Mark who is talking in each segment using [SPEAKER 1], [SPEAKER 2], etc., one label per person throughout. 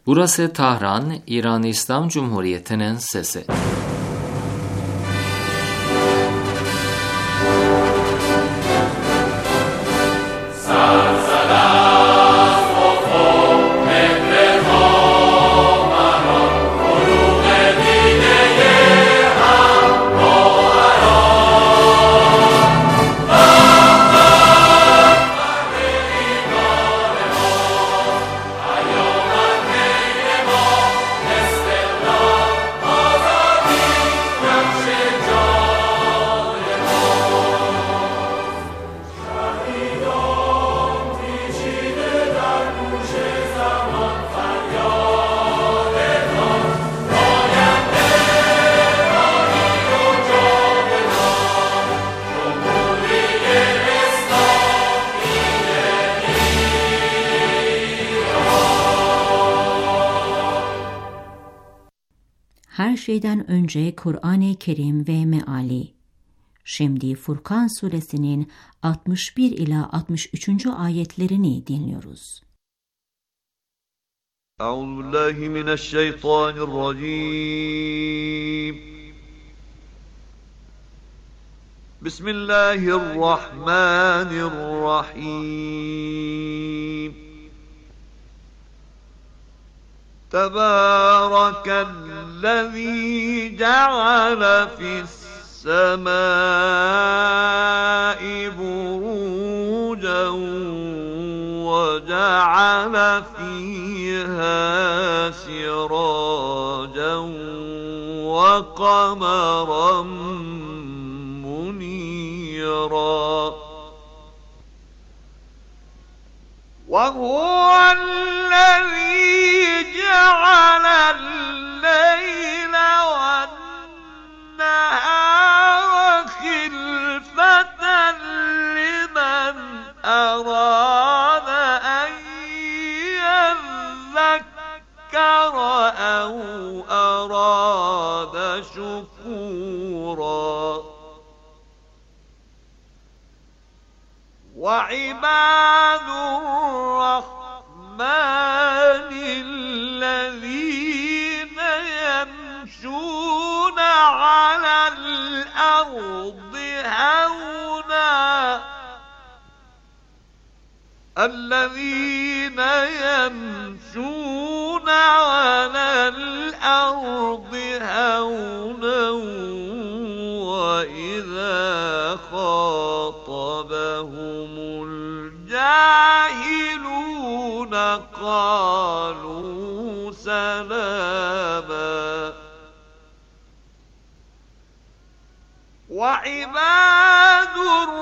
[SPEAKER 1] Burası Tahran, İran İslam Cumhuriyeti'nin sesi.
[SPEAKER 2] Her şeyden önce Kur'an-ı Kerim ve meali. Şimdi Furkan suresinin 61 ila 63. ayetlerini dinliyoruz.
[SPEAKER 3] Euzubillahimineşşeytanirracim. Bismillahirrahmanirrahim. Tebârekellezî ceale fis-semâi burûcen ve ceale fîhâ sirâcen ve kameran munîrâ. وَهُوَ الَّذِي جَعَلَ اللَّيْلَ وَالنَّهَارَ خِلْفَةً لِمَنْ أَرَادَ أَنْ يَذَّكَّرَ أَوْ أَرَادَ شُكُورًا. وَعِبَادُ الرَّحْمَنِ الَّذِينَ يَمْشُونَ عَلَى الْأَرْضِ هَوْنًا وَإِذَا خَاطَبَهُمُ الْجَاهِلُونَ قَالُوا سَلَامًا. وَعِبَادُ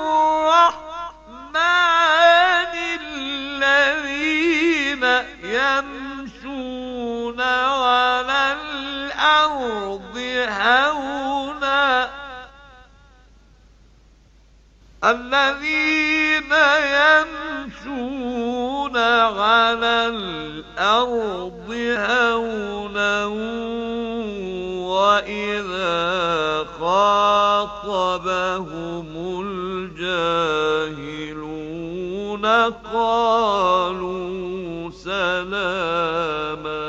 [SPEAKER 3] الرَّحْمَنِ الَّذِينَ يَمْشُونَ عَلَى الْأَرْضِ هَوْنًا وَإِذَا خَاطَبَهُمُ الْجَاهِلُونَ قَالُوا سَلَامًا.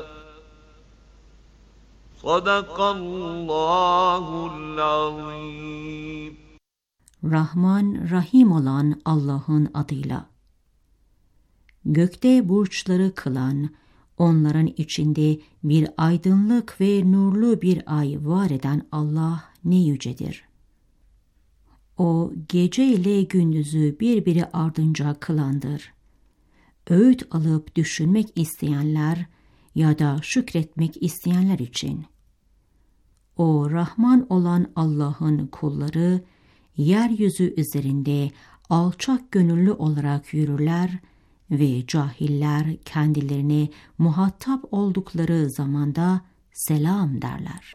[SPEAKER 3] Sadakallahul azim.
[SPEAKER 2] Rahman, Rahim olan Allah'ın adıyla. Gökte burçları kılan, onların içinde bir aydınlık ve nurlu bir ay var eden Allah ne yücedir. O gece ile gündüzü birbiri ardınca kılandır. Öğüt alıp düşünmek isteyenler ya da şükretmek isteyenler için. O Rahman olan Allah'ın kulları, yeryüzü üzerinde alçak gönüllü olarak yürürler ve cahiller kendilerine muhatap oldukları zamanda selam derler.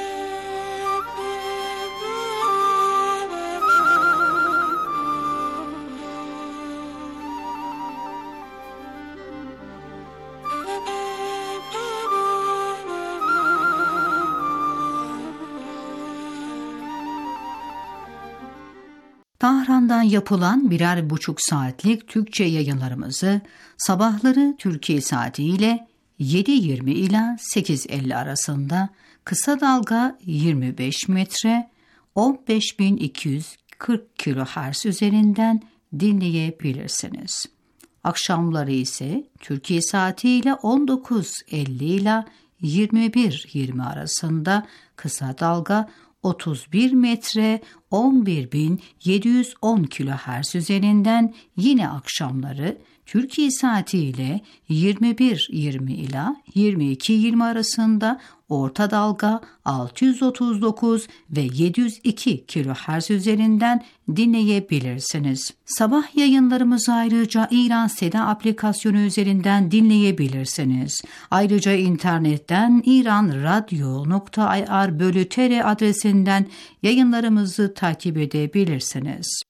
[SPEAKER 4] Tahran'dan yapılan 1,5 saatlik Türkçe yayınlarımızı sabahları Türkiye saatiyle 7.20 ila 8.50 arasında, kısa dalga 25 metre 15.240 kHz üzerinden dinleyebilirsiniz. Akşamları ise Türkiye saatiyle 19.50 ila 21.20 arasında kısa dalga 31 metre 11.710 kHz üzerinden, yine akşamları Türkiye saatiyle 21.20 ila 22.20 arasında orta dalga 639 ve 702 kHz üzerinden dinleyebilirsiniz. Sabah yayınlarımızı ayrıca İran Seda aplikasyonu üzerinden dinleyebilirsiniz. Ayrıca internetten iranradio.ir/tr adresinden yayınlarımızı takip edebilirsiniz.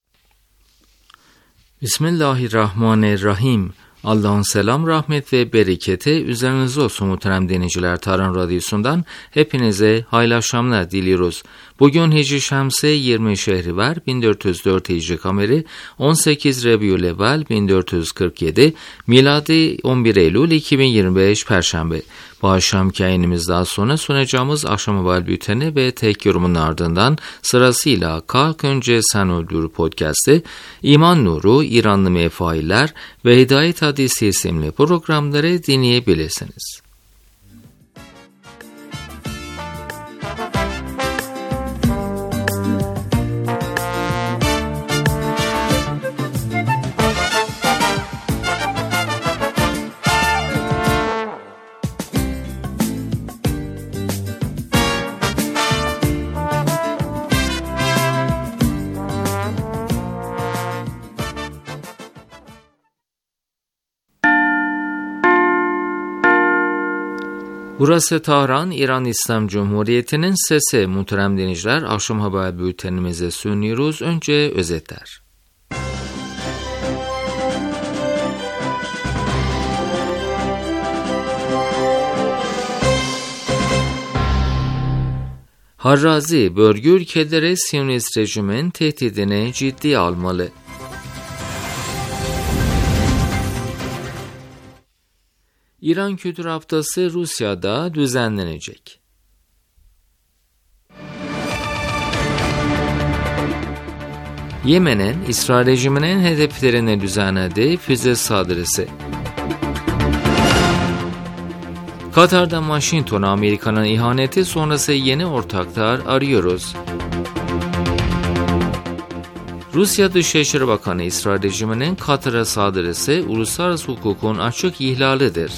[SPEAKER 1] Bismillahirrahmanirrahim. Allah'ın selam, rahmet ve bereketi üzerinize olsun muhterem dinleyiciler. Tarhan Radyosu'ndan hepinize hayırlı akşamlar diliyoruz. Bugün Hicri Şemsi 20 Şehrivar 1404 Hicri Kameri 18 Rabiülevvel 1447 Miladi 11 Eylül 2025 Perşembe. Bu akşamki yayınımızdan sonra sunacağımız akşam haber bülteni ve tek yorumun ardından sırasıyla Kalk Önce Sen Öldür podcast'i, İman Nuru, İranlı Mefailer ve Hidayet Hadisi isimli programları dinleyebilirsiniz. Burası Tahran, İran İslam Cumhuriyeti'nin sesi. Muhterem dinleyiciler, akşam haber bültenimizi sunuyoruz. Önce özetler. Harrazi, bölge ülkeleri Siyonist rejimin tehdidini ciddiye almalı. İran Kültür Haftası Rusya'da düzenlenecek. Yemen'in İsrail rejiminin hedeflerine düzenlediği füze saldırısı. Katar'da Washington'a Amerika'nın ihaneti sonrası yeni ortaklar arıyoruz. Rusya Dışişleri Bakanı, İsrail rejiminin Katar'a saldırısı uluslararası hukukun açık ihlalidir.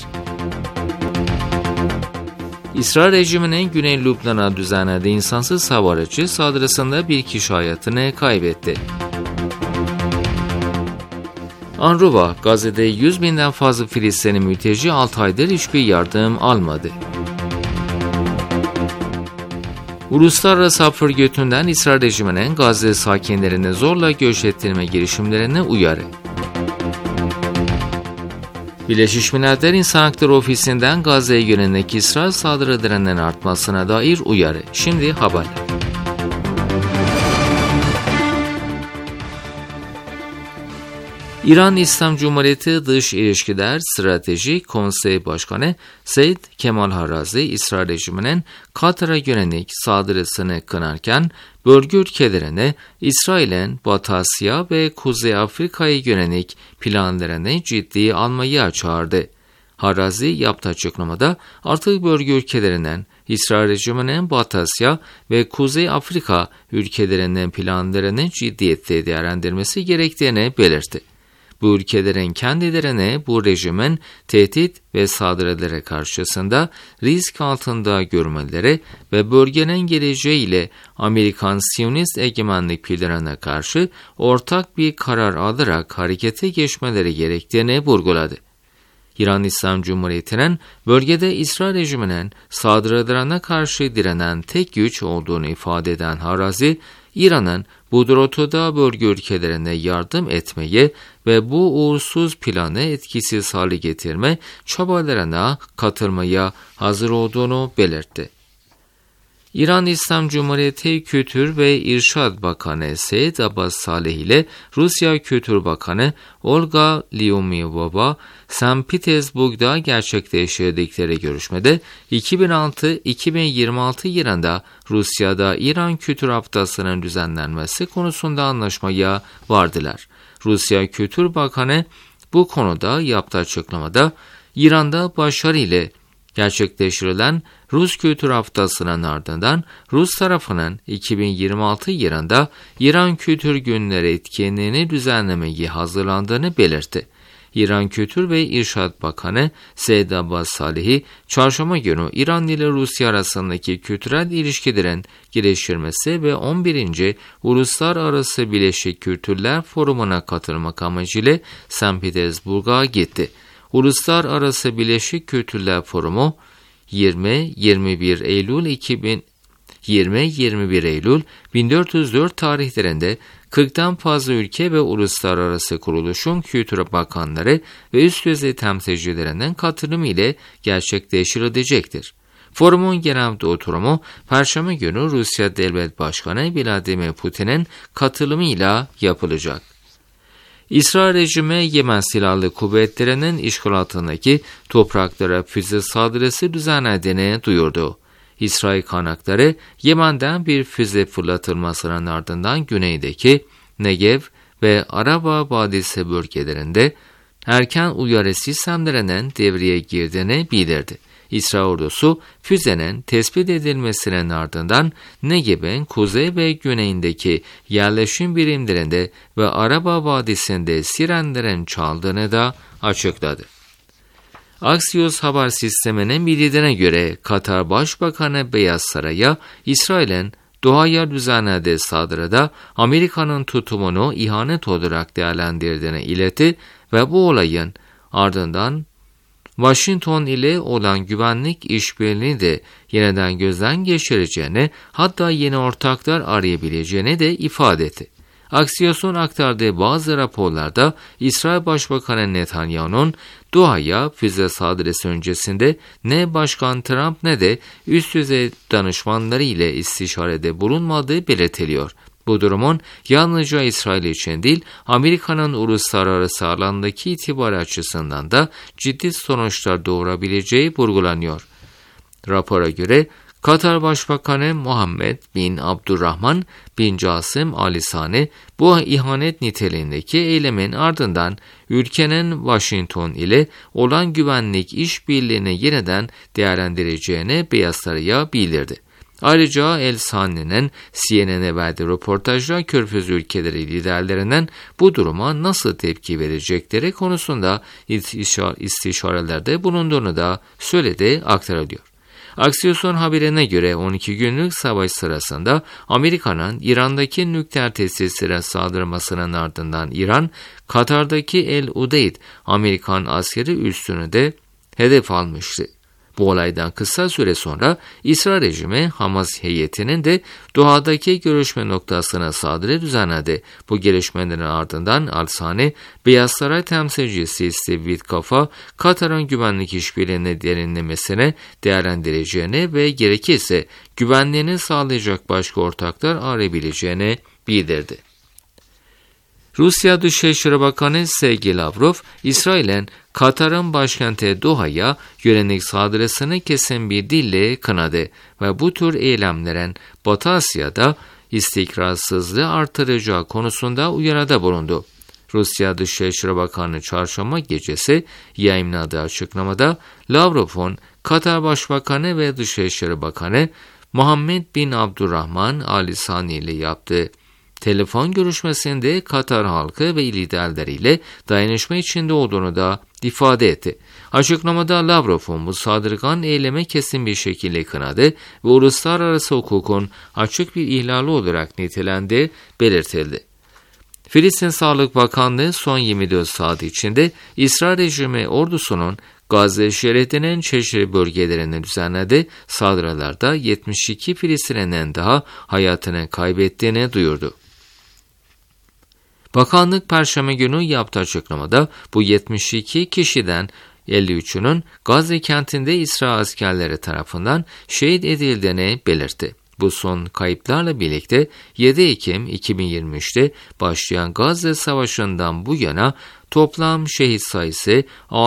[SPEAKER 1] İsrail rejiminin Güney Lübnan'a düzenlediği insansız hava aracı saldırısında bir kişi hayatını kaybetti. Anruva, Gazze'de 100.000'den fazla Filistinli mülteci 6 aydır hiçbir yardım almadı. Uluslararası Af Örgütü'nden İsrail rejiminin Gazze sakinlerini zorla göç ettirme girişimlerine uyarı. Birleşmiş Milletler İnsan Hakları Ofisi'nden Gazze'ye yönelik İsrail saldırılarının artmasına dair uyarı. Şimdi haberler. İran İslam Cumhuriyeti Dış İlişkiler Strateji Konseyi Başkanı Seyyid Kemal Harrazi, İsrail rejiminin Katar'a yönelik saldırısını kınarken, bölge ülkelerine İsrail'in Batı Asya ve Kuzey Afrika'ya yönelik planlarını ciddiye almaya çağırdı. Harrazi yaptığı açıklamada artık bölge ülkelerinden İsrail rejiminin Batı Asya ve Kuzey Afrika ülkelerinin planlarını ciddiyetle değerlendirmesi gerektiğini belirtti. Bu ülkelerin kendilerine bu rejimin tehdit ve saldırıları karşısında risk altında görmeleri ve bölgenin geleceğiyle Amerikan Siyonist egemenlik planına karşı ortak bir karar alarak harekete geçmeleri gerektiğini vurguladı. İran İslam Cumhuriyeti'nin bölgede İsrail rejiminin saldırılarına karşı direnen tek güç olduğunu ifade eden Harrazi, İran'ın bu rotada bölge ülkelerine yardım etmeyi ve bu uğursuz planı etkisiz hale getirme çabalarına katılmaya hazır olduğunu belirtti. İran İslam Cumhuriyeti Kültür ve İrşad Bakanı Seyyid Abbas Salih ile Rusya Kültür Bakanı Olga Lyumyova, St. Petersburg'da gerçekleştirdikleri görüşmede 2006-2026 yılında Rusya'da İran Kültür Haftası'nın düzenlenmesi konusunda anlaşmaya vardılar. Rusya Kültür Bakanı bu konuda yaptığı açıklamada, İran'da başarı ile gerçekleştirilen Rus Kültür Haftası'nın ardından Rus tarafının 2026 yılında İran Kültür Günleri etkinliğini düzenlemeyi hazırlandığını belirtti. İran Kültür ve İrşad Bakanı Seyyid Abbas Salih'i çarşamba günü İran ile Rusya arasındaki kültürel ilişkilerin geliştirmesi ve 11. Uluslararası Birleşik Kültürler Forumu'na katılmak amacıyla St. Petersburg'a gitti. Uluslararası Birleşik Kültürler Forumu 20-21 Eylül 1404 tarihlerinde 40'tan fazla ülke ve uluslararası kuruluşun kültür bakanları ve üst düzey temsilcilerinden katılımı ile gerçekleştirilecektir. Forumun genel oturumu Perşembe günü Rusya Devlet Başkanı Vladimir Putin'in katılımıyla yapılacak. İsrail rejimi Yemen Silahlı Kuvvetleri'nin işgal altındaki topraklara füze saldırısı düzenlediğini duyurdu. İsrail kaynakları Yemen'den bir füze fırlatılmasının ardından güneydeki Negev ve Araba Vadisi bölgelerinde erken uyarı sistemlerinin devreye girdiğini bildirdi. İsrail ordusu füzenin tespit edilmesinin ardından Negev'in kuzey ve güneyindeki yerleşim birimlerinde ve Araba Vadisi'nde sirenlerin çaldığını da açıkladı. Axios haber sisteminin bildirdiğine göre Katar Başbakanı Beyaz Saray'a İsrail'in Doha'ya düzenlediği saldırıda Amerika'nın tutumunu ihanet olarak değerlendirdiğini iletti ve bu olayın ardından Washington ile olan güvenlik işbirliğini de yeniden gözden geçireceğini, hatta yeni ortaklar arayabileceğini de ifade etti. Axios'un aktardığı bazı raporlarda İsrail Başbakanı Netanyahu'nun Doha'ya füze saldırısı öncesinde ne Başkan Trump ne de üst düzey danışmanları ile istişarede bulunmadığı belirtiliyor. Bu durumun yalnızca İsrail için değil, Amerika'nın uluslararası alandaki itibarı açısından da ciddi sonuçlar doğurabileceği vurgulanıyor. Rapora göre Katar Başbakanı Muhammed bin Abdurrahman bin Casım Al Thani bu ihanet niteliğindeki eylemin ardından ülkenin Washington ile olan güvenlik işbirliğini yeniden değerlendireceğini Beyaz Saray'a bildirdi. Ayrıca El Thani'nin CNN'e verdiği röportajda Körfez ülkeleri liderlerinden bu duruma nasıl tepki verecekleri konusunda istişarelerde bulunduğunu da söyledi, aktarılıyor. Axios'un haberine göre 12 günlük savaş sırasında Amerika'nın İran'daki nükleer tesislere saldırmasının ardından İran, Katar'daki El Udeyd Amerikan askeri üssünü de hedef almıştı. Bu olaydan kısa süre sonra İsrail rejimi Hamas heyetinin de Doha'daki görüşme noktasına saldırı düzenledi. Bu gelişmelerin ardından Al Thani, Beyaz Saray temsilcisi Steve Witkoff'a Katar'ın güvenlik işbirliğini derinlemesine değerlendireceğini ve gerekirse güvenliğini sağlayacak başka ortaklar arayabileceğini bildirdi. Rusya Dışişleri Bakanı Sergey Lavrov, İsrail'in Katar'ın başkenti Doha'ya yönelik saldırısını kesin bir dille kınadı ve bu tür eylemlerin Batı Asya'da istikrarsızlığı artıracağı konusunda uyarıda bulundu. Rusya Dışişleri Bakanı çarşamba gecesi yayımladığı açıklamada Lavrov'un Katar Başbakanı ve Dışişleri Bakanı Muhammed bin Abdurrahman Al Thani ile yaptığı telefon görüşmesinde Katar halkı ve liderleriyle dayanışma içinde olduğunu da ifade etti. Açıklamada Lavrov'un bu saldırgan eyleme kesin bir şekilde kınadı ve uluslararası hukukun açık bir ihlali olarak nitelendiği belirtildi. Filistin Sağlık Bakanlığı son 24 saat içinde İsrail rejimi ordusunun Gazze şeridinin çeşitli bölgelerine düzenlediği saldırılarda 72 Filistinli'nin daha hayatını kaybettiğini duyurdu. Bakanlık Perşembe günü yaptığı açıklamada bu 72 kişiden 53'ünün Gazze kentinde İsrail askerleri tarafından şehit edildiğini belirtti. Bu son kayıplarla birlikte 7 Ekim 2023'te başlayan Gazze Savaşı'ndan bu yana toplam şehit sayısı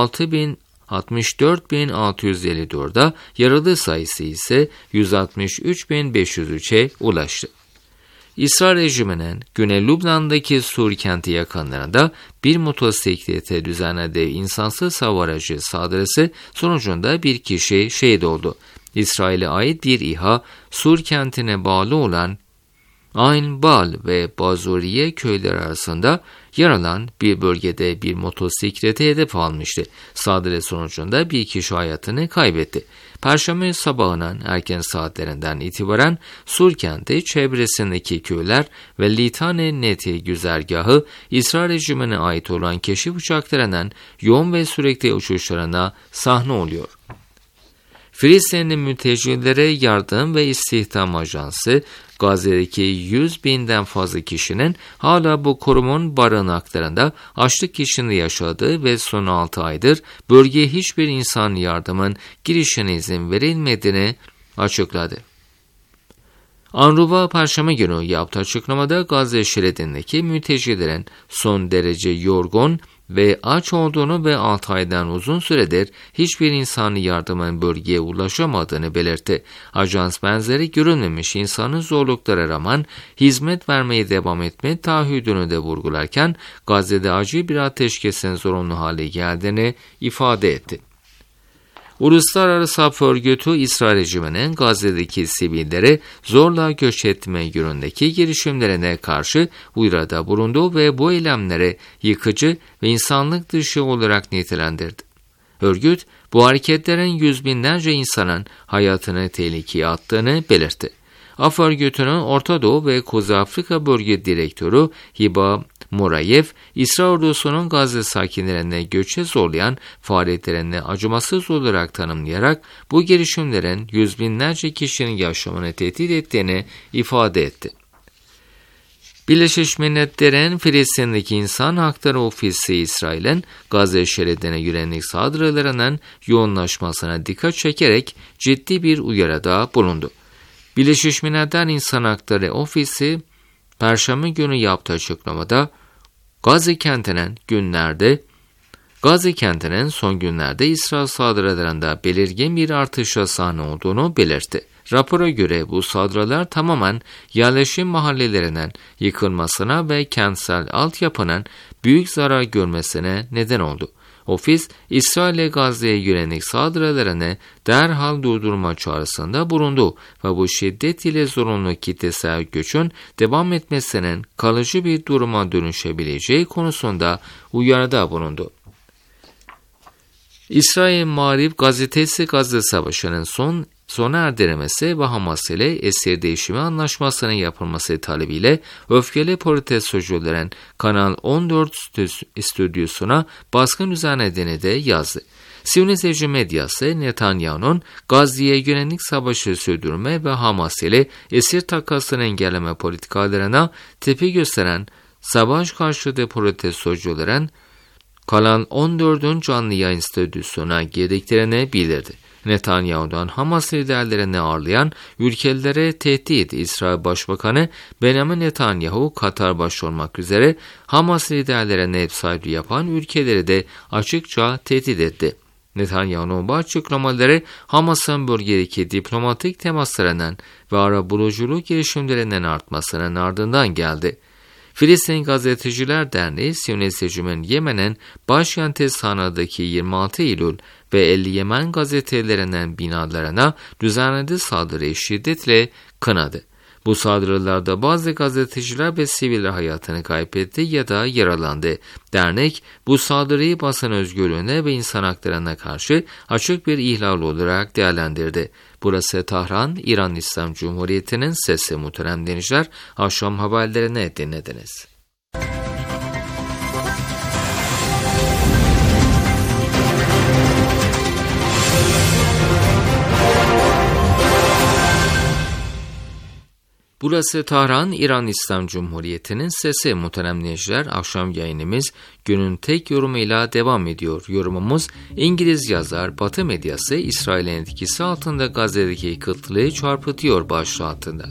[SPEAKER 1] 64.654'a, yaralı sayısı ise 163.503'e ulaştı. İsrail rejiminin Güney Lübnan'daki Sur kenti yakınlarında bir motosiklete düzenlediği insansız hava aracı saldırısı sonucunda bir kişi şehit oldu. İsrail'e ait bir İHA, Sur kentine bağlı olan Ain Bal ve Bazuriye köyleri arasında yer alan bir bölgede bir motosiklete hedef almıştı. Saldırı sonucunda bir kişi hayatını kaybetti. Perşembe sabahının erken saatlerinden itibaren Sur kenti çevresindeki köyler ve Litane Neti güzergahı İsrail rejimine ait olan keşif uçaklarının yoğun ve sürekli uçuşlarına sahne oluyor. Filistinli mültecilere yardım ve istihdam ajansı, Gazze'deki 100.000'den fazla kişinin hala bu kurumun barınaklarında açlık içinde yaşadığı ve son 6 aydır bölgeye hiçbir insan yardımın girişine izin verilmediğini açıkladı. UNRWA Perşembe günü yaptığı açıklamada Gazze şeridindeki mültecilerin son derece yorgun ve aç olduğunu ve 6 aydan uzun süredir hiçbir insani yardımın bölgeye ulaşamadığını belirtti. Ajans benzeri görülmemiş insanın zorluklara rağmen hizmet vermeye devam etme taahhüdünü de vurgularken Gazze'de acil bir ateşkesin zorunlu hale geldiğini ifade etti. Uluslararası Af Örgütü, İsrail rejiminin Gazze'deki sivilleri zorla göç etme yönündeki girişimlerine karşı uyarıda bulundu ve bu eylemleri yıkıcı ve insanlık dışı olarak nitelendirdi. Örgüt, bu hareketlerin yüz binlerce insanın hayatını tehlikeye attığını belirtti. Af Örgütü'nün Orta Doğu ve Kuzey Afrika Bölge Direktörü Hiba Morayev, İsrail ordusunun Gazze sakinlerine göçe zorlayan faaliyetlerini acımasız olarak tanımlayarak bu girişimlerin yüz binlerce kişinin yaşamını tehdit ettiğini ifade etti. Birleşmiş Milletler'in Filistin'deki İnsan Hakları Ofisi, İsrail'in Gazze şeridine yönelik saldırılarının yoğunlaşmasına dikkat çekerek ciddi bir uyarıda bulundu. Birleşmiş Milletler İnsan Hakları Ofisi, Perşembe günü yaptığı açıklamada Gazze kentinin son günlerde İsrail saldırılarında belirgin bir artışa sahne olduğunu belirtti. Rapora göre bu saldırılar tamamen yerleşim mahallelerinin yıkılmasına ve kentsel altyapının büyük zarar görmesine neden oldu. Ofis, İsrail'e Gazze'ye yönelik saldırılarını derhal durdurma çağrısında bulundu ve bu şiddet ile zorunlu kitlesel göçün devam etmesinin kalıcı bir duruma dönüşebileceği konusunda uyarıda bulundu. İsrail Marif gazetesi Gazze Savaşı'nın sona erdirilmesi ve Hamas ile esir değişimi anlaşmasının yapılması talebiyle öfkeli protestocuların Kanal 14 stüdyosuna baskın düzenlediğini de yazdı. Siyonist medyası Netanyahu'nun Gazze'ye yönelik savaşı sürdürme ve Hamas ile esir takasını engelleme politikalarına tepki gösteren savaş karşıtı protestocuların Kanal 14'ün canlı yayın stüdyosuna girdiklerini bildirdi. Netanyahu'dan Hamas liderlerini ağırlayan ülkelere tehdit. İsrail Başbakanı Benjamin Netanyahu, Katar başta olmak üzere Hamas liderlerine ev sahipliği yapan ülkeleri de açıkça tehdit etti. Netanyahu'nun bu açıklamaları Hamas'ın bölgedeki diplomatik temaslarının ve arabuluculuk girişimlerinin artmasının ardından geldi. Filistin Gazeteciler Derneği, Siyonist rejiminin Yemen'in başkenti Sana'daki 26 Eylül ve 50 Yemen gazetelerinin binalarına düzenlediği saldırıyı şiddetle kınadı. Bu saldırılarda bazı gazeteciler ve siviller hayatını kaybetti ya da yaralandı. Dernek, bu saldırıyı basın özgürlüğüne ve insan haklarına karşı açık bir ihlal olarak değerlendirdi. Burası Tahran, İran İslam Cumhuriyeti'nin sesi. Muhterem dinleyiciler, akşam haberlerini dinlediniz. Burası Tahran, İran İslam Cumhuriyeti'nin sesi. Muhterem dinleyiciler, akşam yayınımız günün tek yorumuyla devam ediyor. Yorumumuz İngiliz yazar Batı medyası İsrail'in etkisi altında Gazze'deki kıtlığı çarpıtıyor başlığı altında.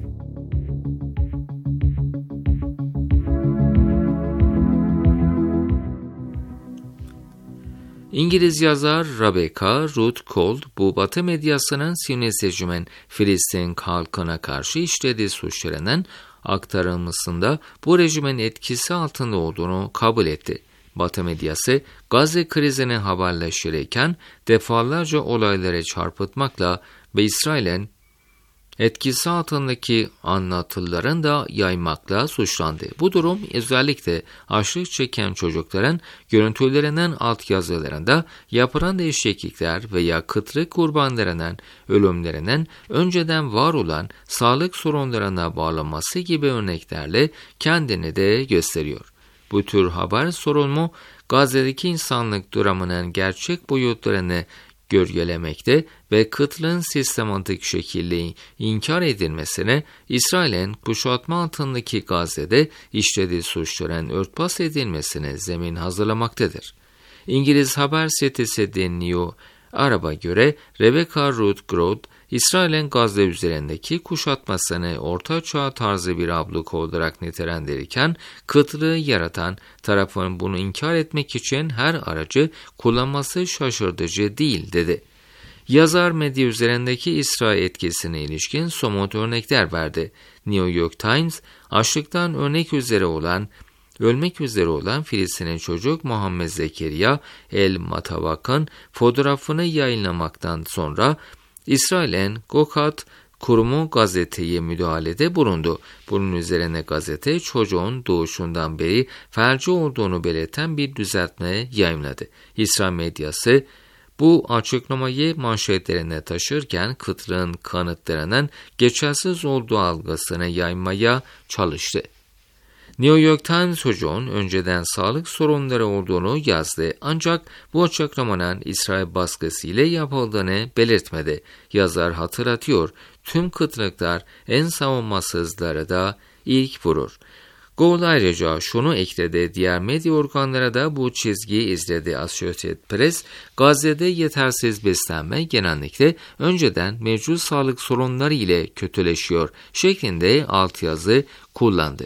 [SPEAKER 1] İngiliz yazar Rebecca Ruth Cole, bu Batı medyasının Siyonist rejiminin Filistin halkına karşı işlediği suçlarının aktarılmasında bu rejimin etkisi altında olduğunu kabul etti. Batı medyası Gazze krizini haberleştirirken defalarca olaylara çarpıtmakla ve İsrail'in etkisi altındaki anlatıların da yaymakla suçlandı. Bu durum özellikle açlık çeken çocukların görüntülerinin altyazılarında yapılan değişiklikler veya kıtlık kurbanlarının ölümlerinin önceden var olan sağlık sorunlarına bağlanması gibi örneklerle kendini de gösteriyor. Bu tür haber sorunu Gazze'deki insanlık dramının gerçek boyutlarını gölgelemekte ve kıtlığın sistematik şekilde inkar edilmesine, İsrail'in kuşatma altındaki Gazze'de işlediği suçların örtbas edilmesine zemin hazırlamaktadır. İngiliz haber sitesi The New Arab'a göre Rebecca Ruth Cole, İsrail'in Gazze üzerindeki kuşatmasını Orta Çağ tarzı bir abluk olarak nitelendirirken, kıtlığı yaratan tarafın bunu inkar etmek için her aracı kullanması şaşırtıcı değil dedi. Yazar medya üzerindeki İsrail etkisine ilişkin somut örnekler verdi. New York Times, açlıktan ölmek üzere olan Filistinli çocuk Muhammed Zekeriya El Matavak'ın fotoğrafını yayınlamaktan sonra İsrail'in Gokat kurumu gazeteye müdahalede bulundu. Bunun üzerine gazete çocuğun doğuşundan beri felci olduğunu belirten bir düzeltme yayımladı. İsrail medyası bu açıklamayı manşetlerine taşırken kıtlığın kanıtlarının geçersiz olduğu algısını yaymaya çalıştı. New York Times çocuğun önceden sağlık sorunları olduğunu yazdı, ancak bu açıklamanın İsrail baskısıyla yapıldığını belirtmedi. Yazar hatırlatıyor, tüm kıtlıklar en savunmasızları da ilk vurur. Cole ayrıca şunu ekledi, diğer medya organları da bu çizgiyi izledi. Associated Press, Gazze'de yetersiz beslenme genellikle önceden mevcut sağlık sorunları ile kötüleşiyor şeklinde altyazı kullandı.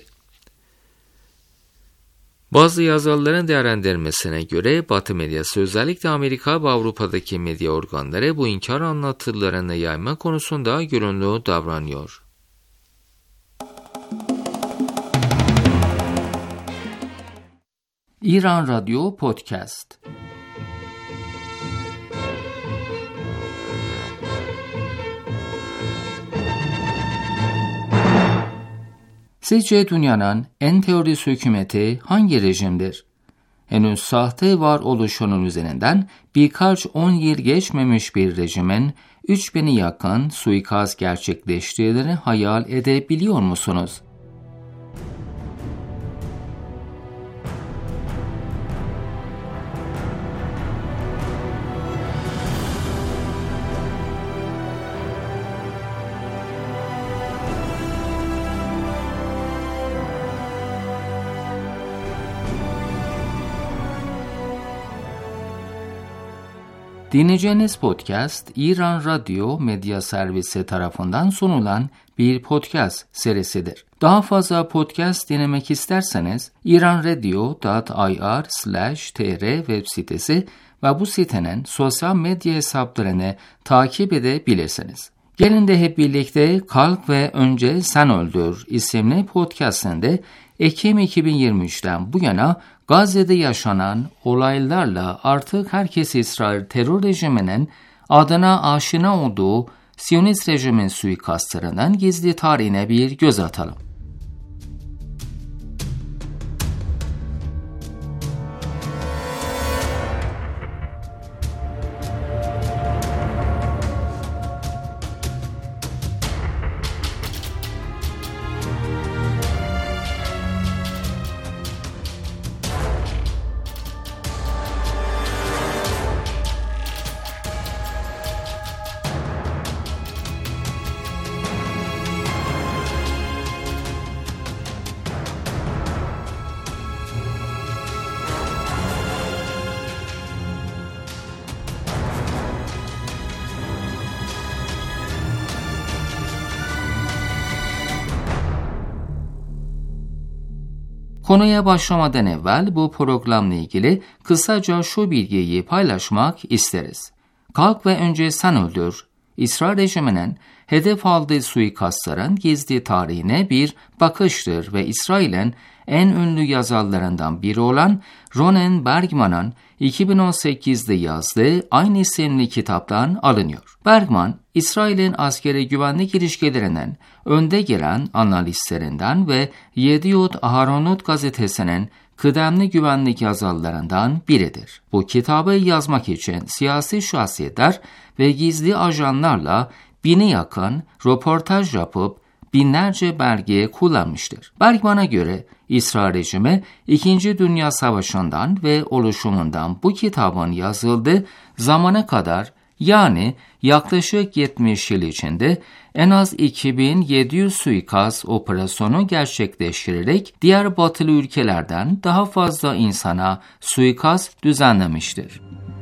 [SPEAKER 1] Bazı yazarların değerlendirmesine göre Batı medyası özellikle Amerika ve Avrupa'daki medya organları bu inkar anlatılarını yayma konusunda gönüllü davranıyor. İran Radyo Podcast. Sizce dünyanın en terörist hükümeti hangi rejimdir? Henüz sahte varoluşunun üzerinden birkaç 10 yıl geçmemiş bir rejimin 3000'i yakın suikast gerçekleştirdiğini hayal edebiliyor musunuz? Dinleyeceğiniz podcast, İran Radyo Medya Servisi tarafından sunulan bir podcast serisidir. Daha fazla podcast dinlemek isterseniz iranradio.ir/tr web sitesi ve bu sitenin sosyal medya hesaplarını takip edebilirsiniz. Gelin de hep birlikte Kalk ve Önce Sen Öldür isimli podcast'inde Ekim 2023'ten bu yana Gazze'de yaşanan olaylarla artık herkes İsrail terör rejiminin adına aşina olduğu Siyonist rejimin suikastlarının gizli tarihine bir göz atalım. Konuya başlamadan evvel bu programla ilgili kısaca şu bilgiyi paylaşmak isteriz. Kalk ve önce sen öldür. İsrail rejiminin hedef aldığı suikastların gizli tarihine bir bakıştır ve İsrail'in en ünlü yazarlarından biri olan Ronen Bergman'ın 2018'de yazdığı aynı isimli kitaptan alınıyor. Bergman, İsrail'in askeri güvenlik ilişkilerinin önde gelen analistlerinden ve Yediot Aharonot gazetesinin kıdemli güvenlik yazarlarından biridir. Bu kitabı yazmak için siyasi şahsiyetler ve gizli ajanlarla 1000'e yakın röportaj yapıp binlerce belge kullanmıştır. Bergman'a göre İsrail rejimi 2. Dünya Savaşı'ndan ve oluşumundan bu kitabın yazıldığı zamana kadar, yani yaklaşık 70 yıl içinde en az 2700 suikast operasyonu gerçekleştirerek diğer batılı ülkelerden daha fazla insana suikast düzenlemiştir.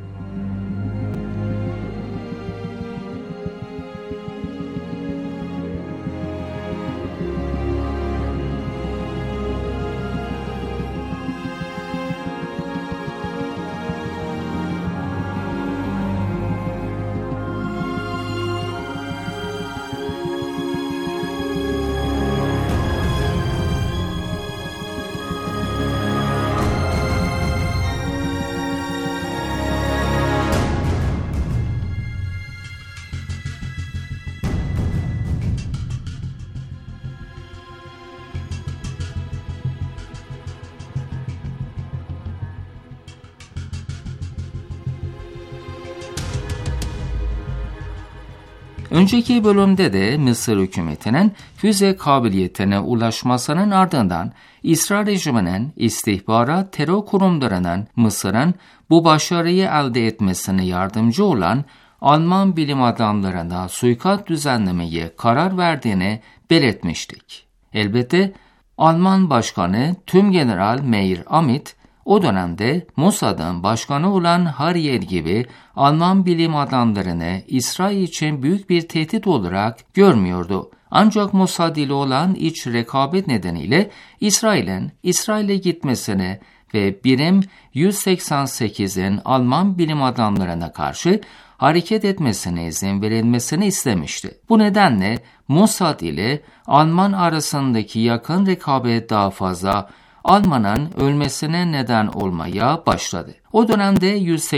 [SPEAKER 1] Önceki bölümde de Mısır hükümetinin füze kabiliyetine ulaşmasının ardından İsrail rejiminin istihbarat terör kurumlarının Mısır'ın bu başarıyı elde etmesine yardımcı olan Alman bilim adamlarına suikast düzenlemeye karar verdiğini belirtmiştik. Elbette Alman Başkanı Tümgeneral Meir Amit, o dönemde Mossad'ın başkanı olan Harrier gibi Alman bilim adamlarını İsrail için büyük bir tehdit olarak görmüyordu. Ancak Mossad ile olan iç rekabet nedeniyle İsrail'e gitmesini ve birim 188'in Alman bilim adamlarına karşı hareket etmesine izin verilmesini istemişti. Bu nedenle Mossad ile Alman arasındaki yakın rekabet daha fazla Alman'ın ölmesine neden olmaya başladı. O dönemde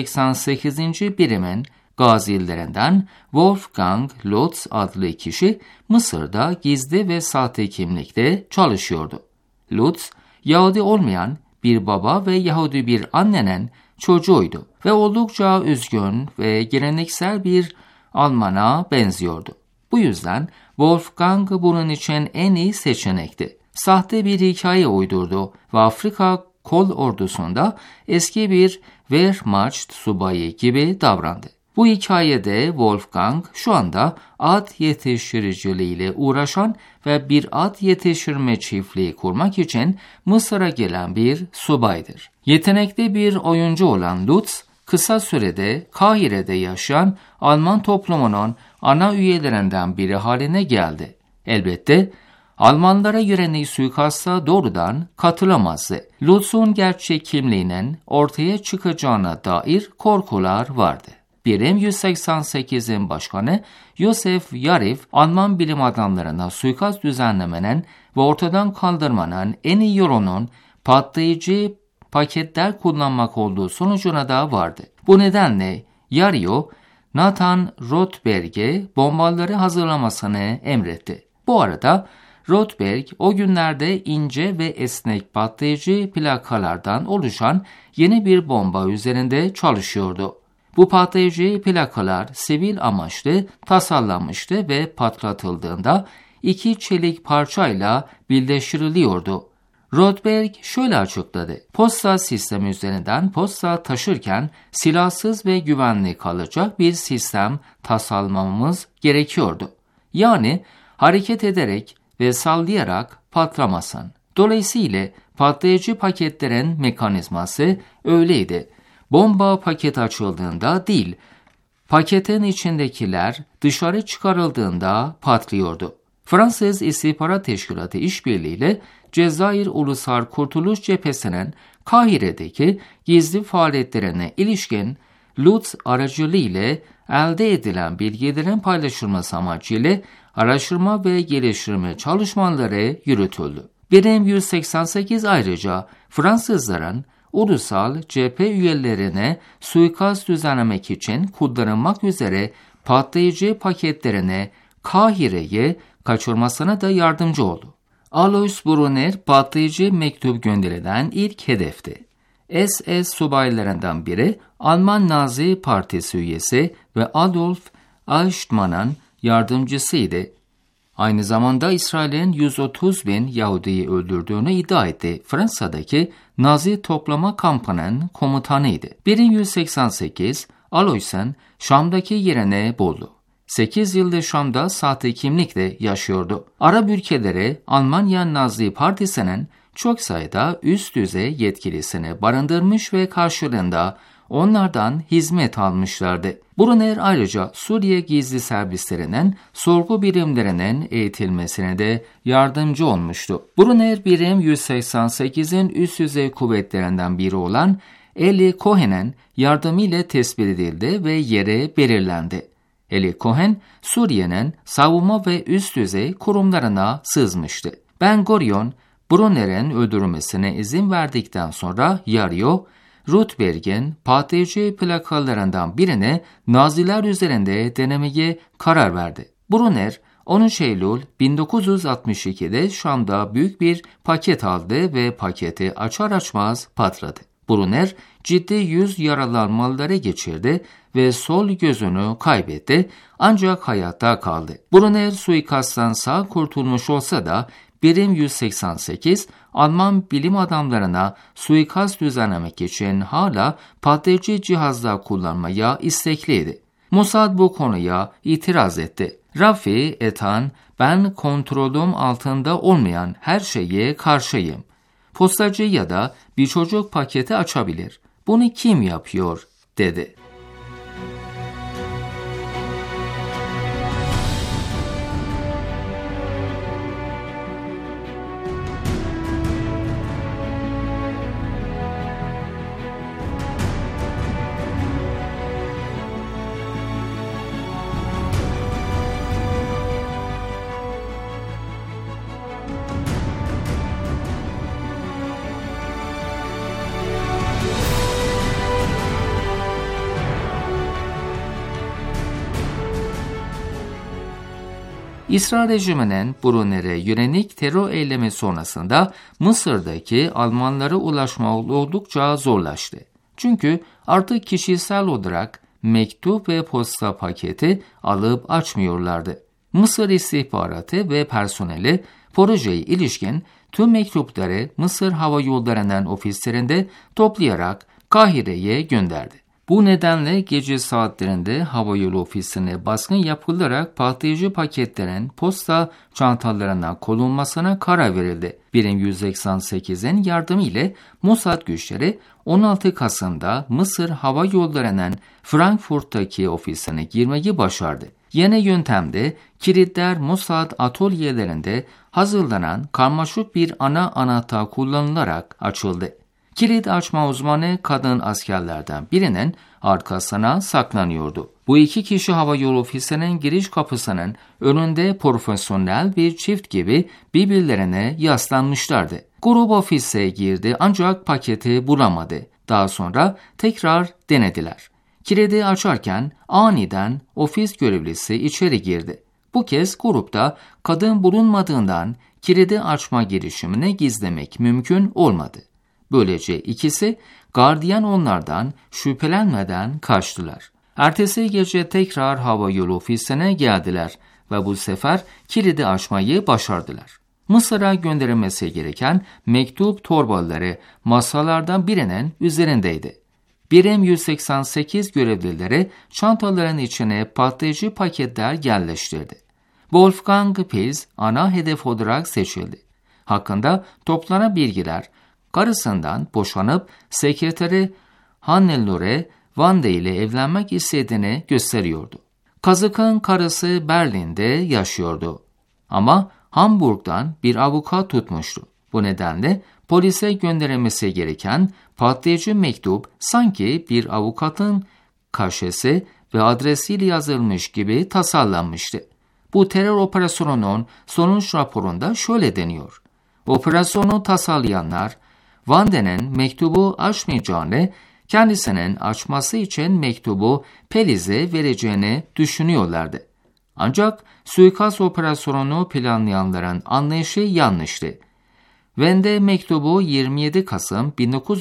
[SPEAKER 1] 188. birimin gazilerinden Wolfgang Lutz adlı kişi Mısır'da gizli ve sahte kimlikte çalışıyordu. Lutz, Yahudi olmayan bir baba ve Yahudi bir annenin çocuğuydu ve oldukça üzgün ve geleneksel bir Alman'a benziyordu. Bu yüzden Wolfgang bunun için en iyi seçenekti. Sahte bir hikaye uydurdu ve Afrika Kol Ordusu'nda eski bir Wehrmacht subayı gibi davrandı. Bu hikayede Wolfgang şu anda at yetiştiriciliğiyle uğraşan ve bir at yetiştirme çiftliği kurmak için Mısır'a gelen bir subaydır. Yetenekli bir oyuncu olan Lutz, kısa sürede Kahire'de yaşayan Alman toplumunun ana üyelerinden biri haline geldi. Elbette Almanlara yönelik suikasta doğrudan katılamazdı. Lutz'un gerçek kimliğinin ortaya çıkacağına dair korkular vardı. Birim 188'in başkanı Yosef Yarif, Alman bilim adamlarına suikast düzenlemenin ve ortadan kaldırmanın en iyi yolunun patlayıcı paketler kullanmak olduğu sonucuna da vardı. Bu nedenle Yario, Nathan Rothberg'e bombaları hazırlamasını emretti. Bu arada Rothberg o günlerde ince ve esnek patlayıcı plakalardan oluşan yeni bir bomba üzerinde çalışıyordu. Bu patlayıcı plakalar sivil amaçlı tasarlanmıştı ve patlatıldığında 2 çelik parçayla birleştiriliyordu. Rothberg şöyle açıkladı: posta sistemi üzerinden posta taşırken silahsız ve güvenli kalacak bir sistem tasarlamamız gerekiyordu. Yani hareket ederek ve sallayarak patlamasın. Dolayısıyla patlayıcı paketlerin mekanizması öyleydi. Bomba paket açıldığında değil, paketin içindekiler dışarı çıkarıldığında patlıyordu. Fransız İstihbarat Teşkilatı işbirliğiyle Cezayir Ulusal Kurtuluş Cephesi'nin Kahire'deki gizli faaliyetlerine ilişkin Lutz aracılığıyla elde edilen bilgilerin paylaşılması amacıyla araştırma ve geliştirme çalışmaları yürütüldü. Birim 188 ayrıca Fransızların ulusal cephe üyelerine suikast düzenlemek için kullanılmak üzere patlayıcı paketlerine Kahire'ye kaçırmasına da yardımcı oldu. Alois Brunner patlayıcı mektup gönderilen ilk hedefti. SS subaylarından biri Alman Nazi Partisi üyesi ve Adolf Eichmann'ın yardımcısıydı. Aynı zamanda İsrail'in 130.000 Yahudi'yi öldürdüğünü iddia etti. Fransa'daki Nazi toplama kampının komutanıydı. 1188 Alois'ın Şam'daki yerini buldu. 8 yıldır Şam'da sahte kimlikle yaşıyordu. Arap ülkeleri Almanya Nazi Partisi'nin çok sayıda üst düzey yetkilisini barındırmış ve karşılığında onlardan hizmet almışlardı. Brunner ayrıca Suriye gizli servislerinin sorgu birimlerinin eğitilmesine de yardımcı olmuştu. Brunner birim 188'in üst düzey kuvvetlerinden biri olan Eli Cohen'in yardımıyla tespit edildi ve yeri belirlendi. Eli Cohen, Suriye'nin savunma ve üst düzey kurumlarına sızmıştı. Ben Gurion, Brunner'in öldürülmesine izin verdikten sonra Yario, Rutberg'in patlayıcı plakalarından birini Naziler üzerinde denemeye karar verdi. Brunner, 13 Eylül 1962'de Şam'da büyük bir paket aldı ve paketi açar açmaz patladı. Brunner, ciddi yüz yaralanmaları geçirdi ve sol gözünü kaybetti ancak hayatta kaldı. Brunner suikasttan sağ kurtulmuş olsa da birim 188 Alman bilim adamlarına suikast düzenlemek için hala patlayıcı cihazlar kullanmaya istekliydi. Mossad bu konuya itiraz etti. Rafi Etan, ben kontrolüm altında olmayan her şeye karşıyım. Postacı ya da bir çocuk paketi açabilir. Bunu kim yapıyor? Dedi. İsrail rejiminin Brunner'e yönelik terör eylemi sonrasında Mısır'daki Almanlara ulaşma oldukça zorlaştı. Çünkü artık kişisel olarak mektup ve posta paketi alıp açmıyorlardı. Mısır istihbaratı ve personeli projeye ilişkin tüm mektupları Mısır Hava Yolları'nın ofislerinde toplayarak Kahire'ye gönderdi. Bu nedenle gece saatlerinde havayolu ofisine baskın yapılarak patlayıcı paketlerin posta çantalarına konulmasına karar verildi. Birim 188'in yardımı ile Mossad güçleri 16 Kasım'da Mısır Hava Yolları'nın Frankfurt'taki ofisine girmeyi başardı. Yeni yöntemde kilitler Mossad atölyelerinde hazırlanan karmaşık bir ana anahtar kullanılarak açıldı. Kilit açma uzmanı kadın askerlerden birinin arkasına saklanıyordu. Bu iki kişi havayolu ofisinin giriş kapısının önünde profesyonel bir çift gibi birbirlerine yaslanmışlardı. Grup ofise girdi ancak paketi bulamadı. Daha sonra tekrar denediler. Kilidi açarken aniden ofis görevlisi içeri girdi. Bu kez grupta kadın bulunmadığından kilidi açma girişimini gizlemek mümkün olmadı. Böylece ikisi gardiyan onlardan şüphelenmeden kaçtılar. Ertesi gece tekrar havayolu ofisine geldiler ve bu sefer kilidi açmayı başardılar. Mısır'a gönderilmesi gereken mektup torbaları masalardan birinin üzerindeydi. Birim 188 görevlileri çantaların içine patlayıcı paketler yerleştirdi. Wolfgang Pils ana hedef olarak seçildi. Hakkında toplanan bilgiler karısından boşanıp sekreteri Hannelore Vande ile evlenmek istediğini gösteriyordu. Kazık'ın karısı Berlin'de yaşıyordu. Ama Hamburg'dan bir avukat tutmuştu. Bu nedenle polise gönderilmesi gereken patlayıcı mektup sanki bir avukatın kaşesi ve adresiyle yazılmış gibi tasarlanmıştı. Bu terör operasyonunun sonuç raporunda şöyle deniyor. Operasyonu tasarlayanlar, Vanden'in mektubu açmayacağını, kendisinin açması için mektubu Peliz'e vereceğini düşünüyorlardı. Ancak suikast operasyonunu planlayanların anlayışı yanlıştı. Vande mektubu 27 Kasım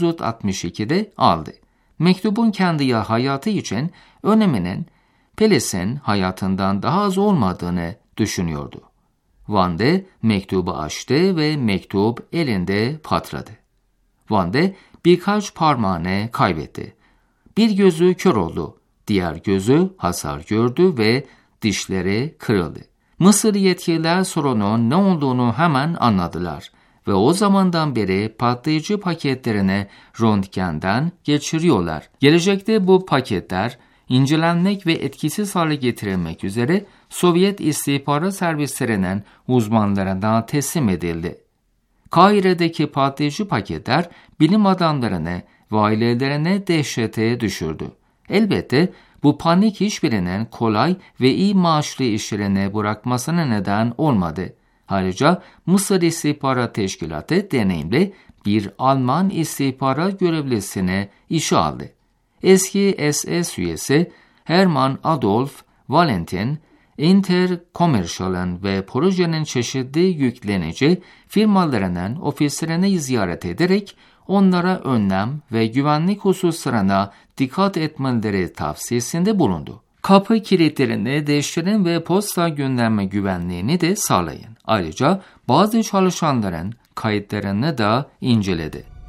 [SPEAKER 1] 1962'de aldı. Mektubun kendi hayatı için öneminin Peliz'in hayatından daha az olmadığını düşünüyordu. Vande mektubu açtı ve mektup elinde patladı. Vande birkaç parmağını kaybetti. Bir gözü kör oldu, diğer gözü hasar gördü ve dişleri kırıldı. Mısır yetkililer sorunun ne olduğunu hemen anladılar ve o zamandan beri patlayıcı paketlerini röntgenden geçiriyorlar. Gelecekte bu paketler incelenmek ve etkisiz hale getirilmek üzere Sovyet istihbarat servislerinin uzmanlarına teslim edildi. Kahire'deki patlayıcı paketler bilim adamlarını ve ailelerine dehşete düşürdü. Elbette bu panik hiçbirinin kolay ve iyi maaşlı işlerini bırakmasına neden olmadı. Ayrıca Mısır İstihbarat Teşkilatı deneyimli bir Alman istihbarat görevlisini işe aldı. Eski SS üyesi Hermann Adolf Valentin, Intercommercial'ın ve projenin çeşitli yüklenici firmalarının ofislerini ziyaret ederek onlara önlem ve güvenlik hususlarına dikkat etmeleri tavsiyesinde bulundu. Kapı kilitlerini değiştirin ve posta gönderme güvenliğini de sağlayın. Ayrıca bazı çalışanların kayıtlarını da inceledi.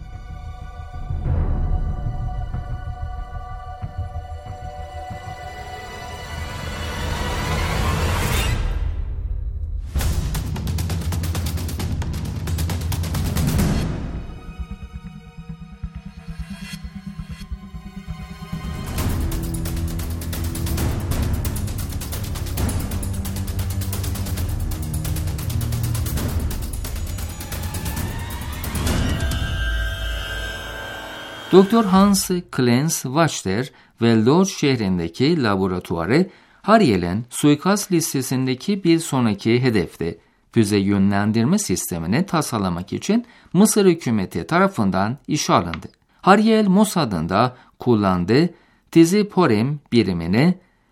[SPEAKER 1] Dr. Hans Clemens Wachter ve Lodz şehrindeki laboratuvarı Hariel'in suikast listesindeki bir sonraki hedefti. Füze yönlendirme sistemini tasarlamak için Mısır hükümeti tarafından işe alındı. Hariel Mossad'ın da kullandığı Tiziporim birimini,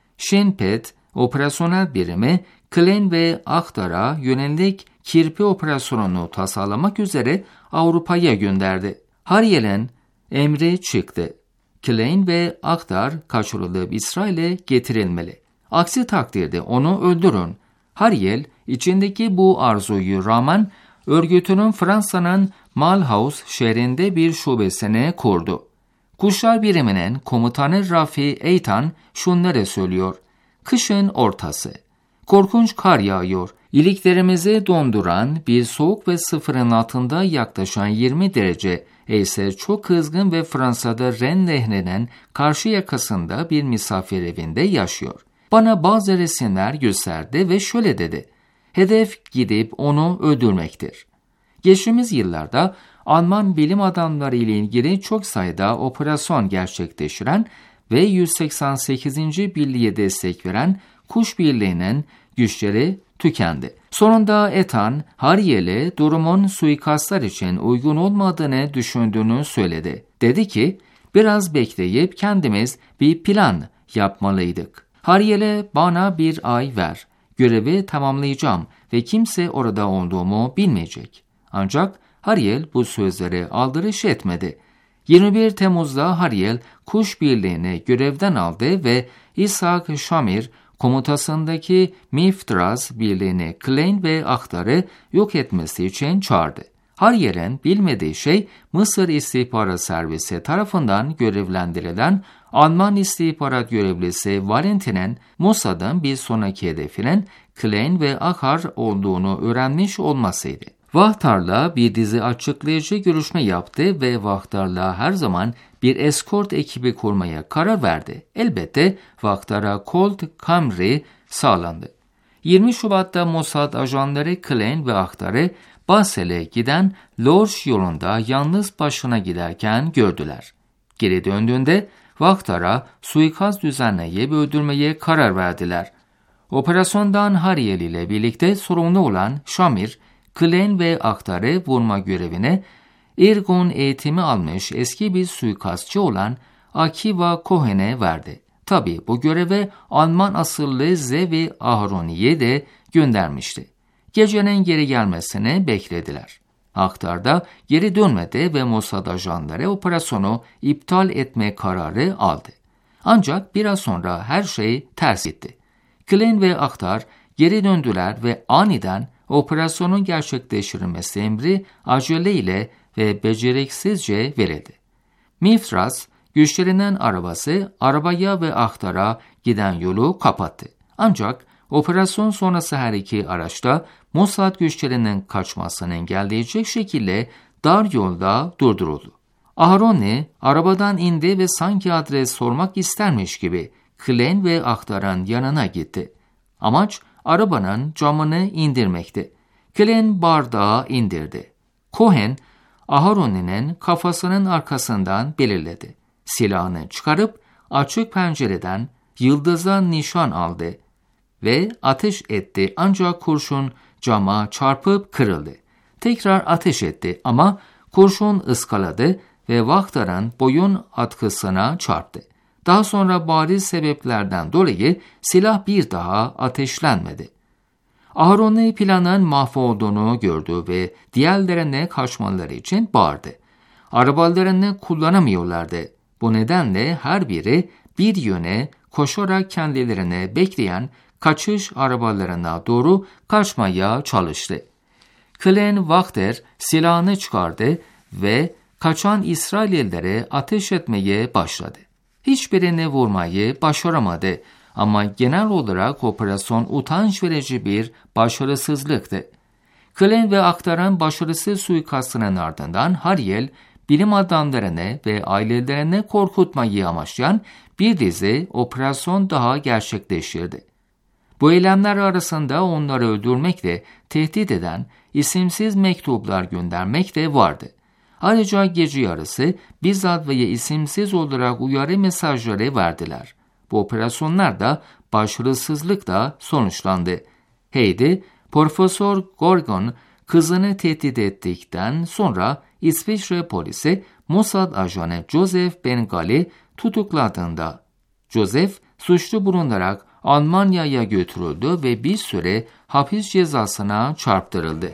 [SPEAKER 1] Shinpet operasyonel birimi, Klein ve Akhtar'a yönelik kirpi operasyonunu tasarlamak üzere Avrupa'ya gönderdi. Hariel'in emri çıktı. Klein ve Akhtar kaçırılıp İsrail'e getirilmeli. Aksi takdirde onu öldürün. Hariel içindeki bu arzuyu rağmen örgütünün Fransa'nın Malhaus şehrinde bir şubesini kurdu. Kuşlar biriminin komutanı Rafi Eytan şunları söylüyor. Kışın ortası. Korkunç kar yağıyor. İliklerimizi donduran bir soğuk ve sıfırın altında yaklaşan 20 derece ise çok kızgın ve Fransa'da Ren Nehri'nin karşı yakasında bir misafir evinde yaşıyor. Bana bazı resimler gösterdi ve şöyle dedi. Hedef gidip onu öldürmektir. Geçtiğimiz yıllarda Alman bilim adamları ile ilgili çok sayıda operasyon gerçekleştiren ve 188. Birliğe destek veren Kuş Birliği'nin güçleri tükendi. Sonunda Etan, Hariel'e durumun suikastlar için uygun olmadığını düşündüğünü söyledi. Dedi ki, biraz bekleyip kendimiz bir plan yapmalıydık. Hariel'e bana bir ay ver, görevi tamamlayacağım ve kimse orada olduğumu bilmeyecek. Ancak Hariel bu sözleri aldırış etmedi. 21 Temmuz'da Hariel Kuş Birliği'ni görevden aldı ve İshak Shamir komutasındaki Miftraz Birliği'ni Klein ve Akhtar'ı yok etmesi için çağırdı. Hariel'in bilmediği şey Mısır İstihbarat Servisi tarafından görevlendirilen Alman istihbarat görevlisi Valentin'in Mossad'ın bir sonraki hedefinin Klein ve Akhtar olduğunu öğrenmiş olmasıydı. Wachthar'la bir dizi açıklayıcı görüşme yaptı ve Wachthar'la her zaman bir eskort ekibi kurmaya karar verdi. Elbette Wachthar'a Colt Camry sağlandı. 20 Şubat'ta Mossad ajanları Klein ve Akhtar'ı Basel'e giden Lorş yolunda yalnız başına giderken gördüler. Geri döndüğünde Akhtar'a suikast düzenleyip öldürmeye karar verdiler. Operasyondan Hariel ile birlikte sorumlu olan Şamir, Klein ve Akhtar'ı vurma görevine Irgun eğitimi almış eski bir suikastçı olan Akiva Cohen'e verdi. Tabi bu göreve Alman asıllı Zevi Aharoni'yi de göndermişti. Gecenin geri gelmesini beklediler. Akhtar da geri dönmedi ve Mossad ajanları operasyonu iptal etme kararı aldı. Ancak biraz sonra her şey ters gitti. Klein ve Akhtar geri döndüler ve aniden operasyonun gerçekleştirilmesi emri aceleyle ve beceriksizce verildi. Mifras, güçlerinden arabası arabaya ve Akhtar'a giden yolu kapattı. Ancak operasyon sonrası her iki araçta Mossad güçlerinin kaçmasını engelleyecek şekilde dar yolda durduruldu. Aharoni arabadan indi ve sanki adres sormak istermiş gibi Klein ve Akhtar'ın yanına gitti. Amaç arabanın camını indirmekti. Klein bardağı indirdi. Cohen, Aharoni'nin kafasının arkasından belirledi. Silahını çıkarıp açık pencereden yıldıza nişan aldı ve ateş etti, ancak kurşun cama çarpıp kırıldı. Tekrar ateş etti ama kurşun ıskaladı ve Akhtar'ın boyun atkısına çarptı. Daha sonra bariz sebeplerden dolayı silah bir daha ateşlenmedi. Aharoni planın mahvolduğunu gördü ve diğerlerine kaçmaları için bağırdı. Arabalarını kullanamıyorlardı. Bu nedenle her biri bir yöne koşarak kendilerine bekleyen kaçış arabalarına doğru kaçmaya çalıştı. Klein Akhtar silahını çıkardı ve kaçan İsraillilere ateş etmeye başladı. Hiçbirini vurmayı başaramadı ama genel olarak operasyon utanç verici bir başarısızlıktı. Klein ve Akhtar'ın başarısız suikastının ardından Hariel, bilim adamlarını ve ailelerini korkutmayı amaçlayan bir dizi operasyon daha gerçekleştirdi. Bu eylemler arasında onları öldürmekle tehdit eden isimsiz mektuplar göndermek de vardı. Ayrıca gece yarısı bizzat veya isimsiz olarak uyarı mesajları verdiler. Bu operasyonlar da başarısızlıkla sonuçlandı. Heidi, Profesör Gorgon kızını tehdit ettikten sonra İsviçre polisi Mossad ajanı Joseph Bengali tutukladığında Joseph suçlu bulunarak Almanya'ya götürüldü ve bir süre hapis cezasına çarptırıldı.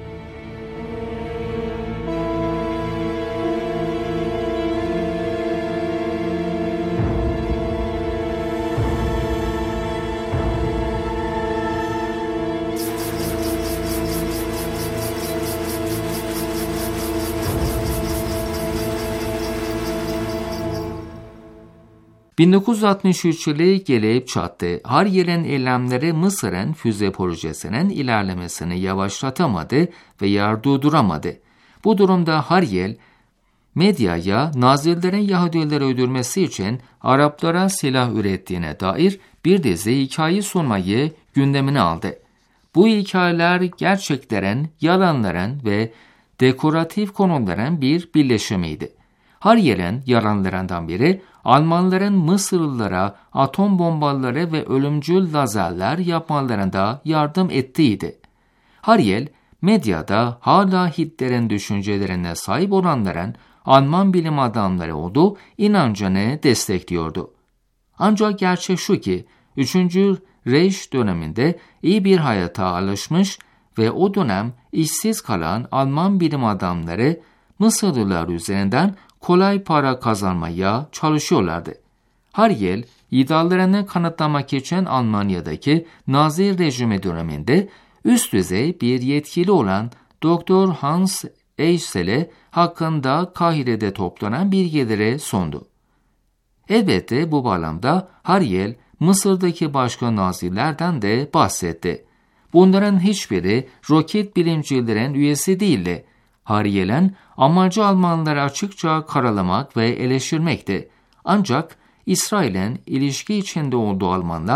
[SPEAKER 1] ...1963 yılı gelip çattı. Hariel'in eylemleri Mısır'ın füze projesinin ilerlemesini yavaşlatamadı veya durduramadı. Bu durumda Hariel, medyaya Nazilerin Yahudileri öldürmesi için Araplara silah ürettiğine dair bir dizi hikaye sunmayı gündemine aldı. Bu hikayeler gerçeklerin, yalanların ve dekoratif konuların bir birleşimiydi. Hariel'in yalanlarından biri, Almanların Mısırlılara atom bombaları ve ölümcül lazerler yapmalarında yardım ettiğiydi. Hariel, medyada hala Hitler'in düşüncelerine sahip olanların Alman bilim adamları olduğu inancını destekliyordu. Ancak gerçek şu ki, 3. Reich döneminde iyi bir hayata alışmış ve o dönem işsiz kalan Alman bilim adamları Mısırlılar üzerinden kolay para kazanmaya çalışıyorlardı. Hariel, iddialarını kanıtlamak için Almanya'daki Nazi rejimi döneminde üst düzey bir yetkili olan Dr. Hans Eisele hakkında Kahire'de toplanan bilgileri sundu. Elbette bu bağlamda Hariel, Mısır'daki başka Nazilerden de bahsetti. Bunların hiçbiri roket bilimcilerin üyesi değildi. Hariel'in amacı Almanları açıkça karalamak ve eleştirmekti. Ancak İsrail'in ilişki içinde olduğu Almanlar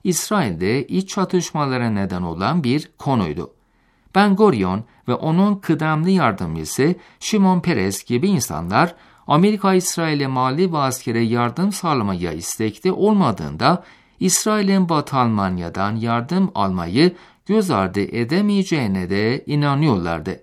[SPEAKER 1] İsrail'de iç çatışmalara neden olan bir konuydu. Ben Gurion ve onun kıdemli yardımcısı Şimon Peres gibi insanlar Amerika İsrail'e mali ve askeri yardım sağlamaya istekli olmadığında İsrail'in Batı Almanya'dan yardım almayı göz ardı edemeyeceğine de inanıyorlardı.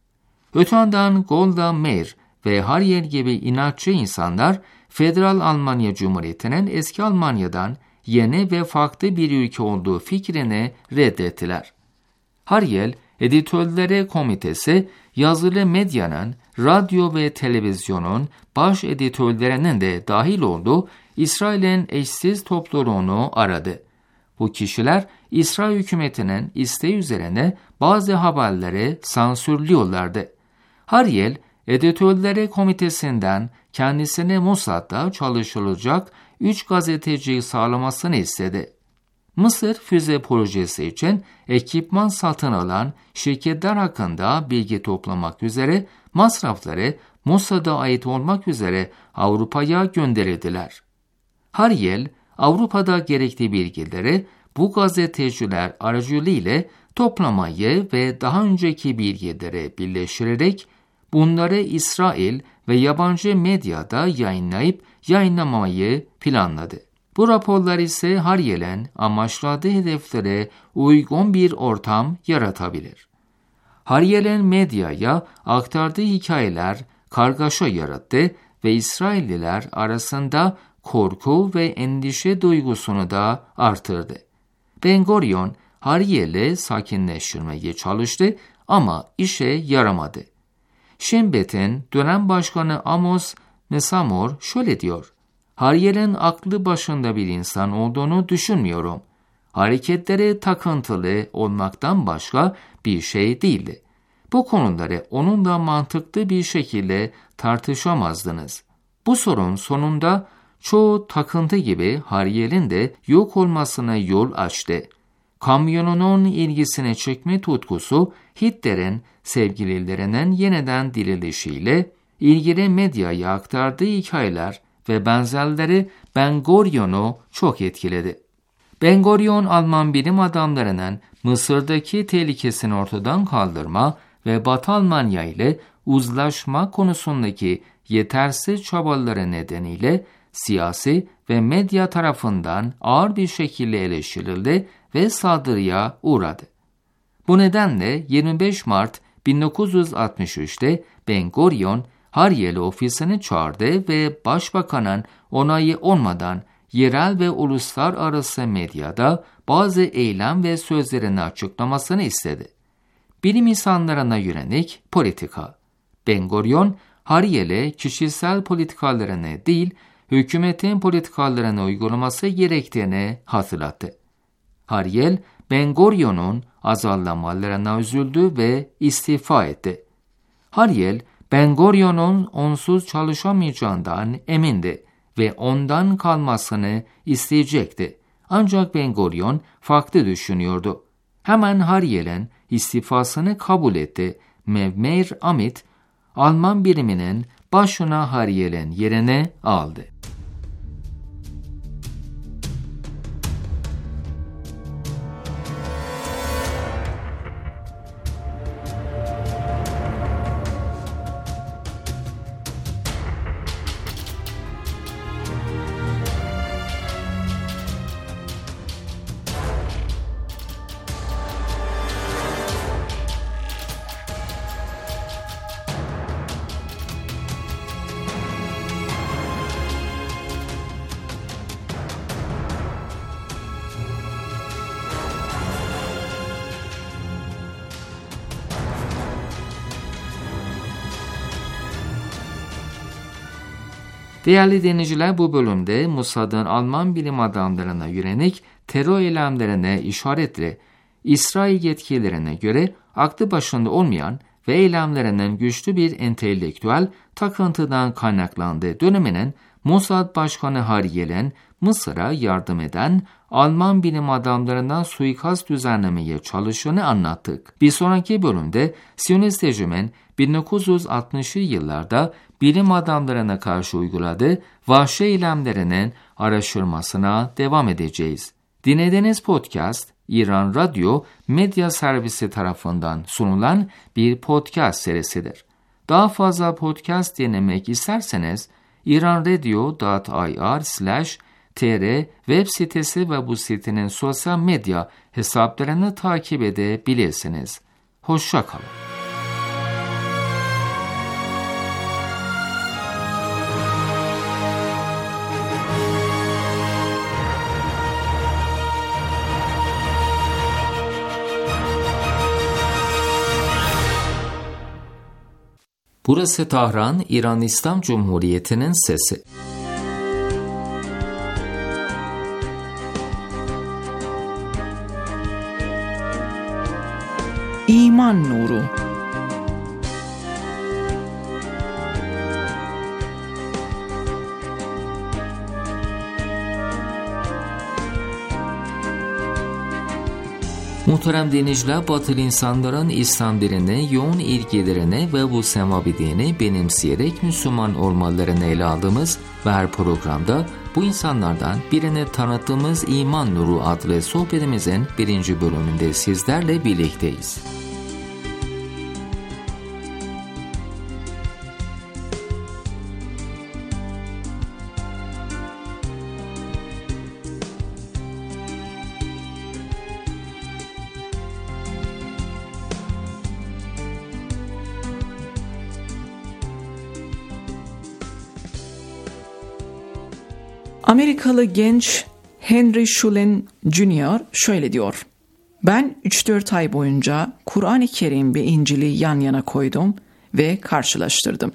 [SPEAKER 1] Öte yandan Golda Meir ve Harrier gibi inatçı insanlar Federal Almanya Cumhuriyeti'nin eski Almanya'dan yeni ve farklı bir ülke olduğu fikrini reddettiler. Harrier Editörleri Komitesi, yazılı medyanın, radyo ve televizyonun baş editörlerinin de dahil olduğu İsrail'in eşsiz topluluğunu aradı. Bu kişiler İsrail hükümetinin isteği üzerine bazı haberleri sansürlüyorlardı. Harrier, Editörleri Komitesi'nden kendisine Mossad'da çalışılacak 3 gazeteci sağlamasını istedi. Mısır füze projesi için ekipman satın alan şirketler hakkında bilgi toplamak üzere masrafları Mossad'a ait olmak üzere Avrupa'ya gönderildiler. Harrier, Avrupa'da gerekli bilgileri bu gazeteciler aracılığıyla toplamayı ve daha önceki bilgileri birleştirerek bunları İsrail ve yabancı medyada yayınlayıp yayınlamayı planladı. Bu raporlar ise Harrier'in amaçladığı hedeflere uygun bir ortam yaratabilir. Harrier'in medyaya aktardığı hikayeler kargaşa yarattı ve İsrailliler arasında korku ve endişe duygusunu da artırdı. Ben Gurion, Harrier'i sakinleştirmeye çalıştı ama işe yaramadı. Shin Bet'in dönem başkanı Amos Mesamor şöyle diyor: Harrier'in aklı başında bir insan olduğunu düşünmüyorum. Hareketleri takıntılı olmaktan başka bir şey değildi. Bu konuları onunla mantıklı bir şekilde tartışamazdınız. Bu sorun sonunda çoğu takıntı gibi Harrier'in de yok olmasına yol açtı. Kamyonunun ilgisini çekme tutkusu Hitler'in sevgililerinin yeniden dirilişiyle ilgili medyaya aktardığı hikayeler ve benzerleri Ben Gurion'u çok etkiledi. Ben Gurion, Alman bilim adamlarının Mısır'daki tehlikesini ortadan kaldırma ve Batı Almanya ile uzlaşma konusundaki yetersiz çabaları nedeniyle siyasi ve medya tarafından ağır bir şekilde eleştirildi ve saldırıya uğradı. Bu nedenle 25 Mart 1963'te Ben Gurion, Harrier'i ofisine çağırdı ve başbakanın onayı olmadan yerel ve uluslararası medyada bazı eylem ve sözlerini açıklamasını istedi. Bilim insanlarına yönelik politika. Ben Gurion, Harrier'e kişisel politikalarını değil, hükümetin politikalarını uygulaması gerektiğini hatırlattı. Harrier, Ben Gurion'un azarlamalarına üzüldü ve istifa etti. Harrier, Ben Gurion'un onsuz çalışamayacağından emindi ve ondan kalmasını isteyecekti. Ancak Ben Gurion farklı düşünüyordu. Hemen Harrier'in istifasını kabul etti. Meir Amit, Alman biriminin başına Harrier'in yerine aldı. Değerli dinleyiciler, bu bölümde Mossad'ın Alman bilim adamlarına yönelik terör eylemlerine işaretle İsrail yetkililerine göre aklı başında olmayan ve eylemlerinin güçlü bir entelektüel takıntıdan kaynaklandığı döneminin Mossad Başkanı Harrier'in Mısır'a yardım eden Alman bilim adamlarından suikast düzenlemeye çalıştığını anlattık. Bir sonraki bölümde Siyonist rejimin 1960'lı yıllarda bilim adamlarına karşı uyguladığı vahşi eylemlerinin araştırmasına devam edeceğiz. Dinlediğiniz podcast, İran Radyo Medya Servisi tarafından sunulan bir podcast serisidir. Daha fazla podcast dinlemek isterseniz, iranradio.ir/tr web sitesi ve bu sitenin sosyal medya hesaplarını takip edebilirsiniz. Hoşça kalın. Burası Tahran, İran İslam Cumhuriyeti'nin sesi.
[SPEAKER 5] İman nuru.
[SPEAKER 1] Muhterem dinleyiciler, batılı insanların İslam dinine yoğun ilgilerini ve bu semavi dini benimseyerek Müslüman olmalarını ele aldığımız ve her programda bu insanlardan birini tanıttığımız İman Nuru adlı sohbetimizin 1. bölümünde sizlerle birlikteyiz.
[SPEAKER 5] Amerikalı genç Henry Schulen Jr. şöyle diyor: "Ben 3-4 ay boyunca Kur'an-ı Kerim ve İncil'i yan yana koydum ve karşılaştırdım.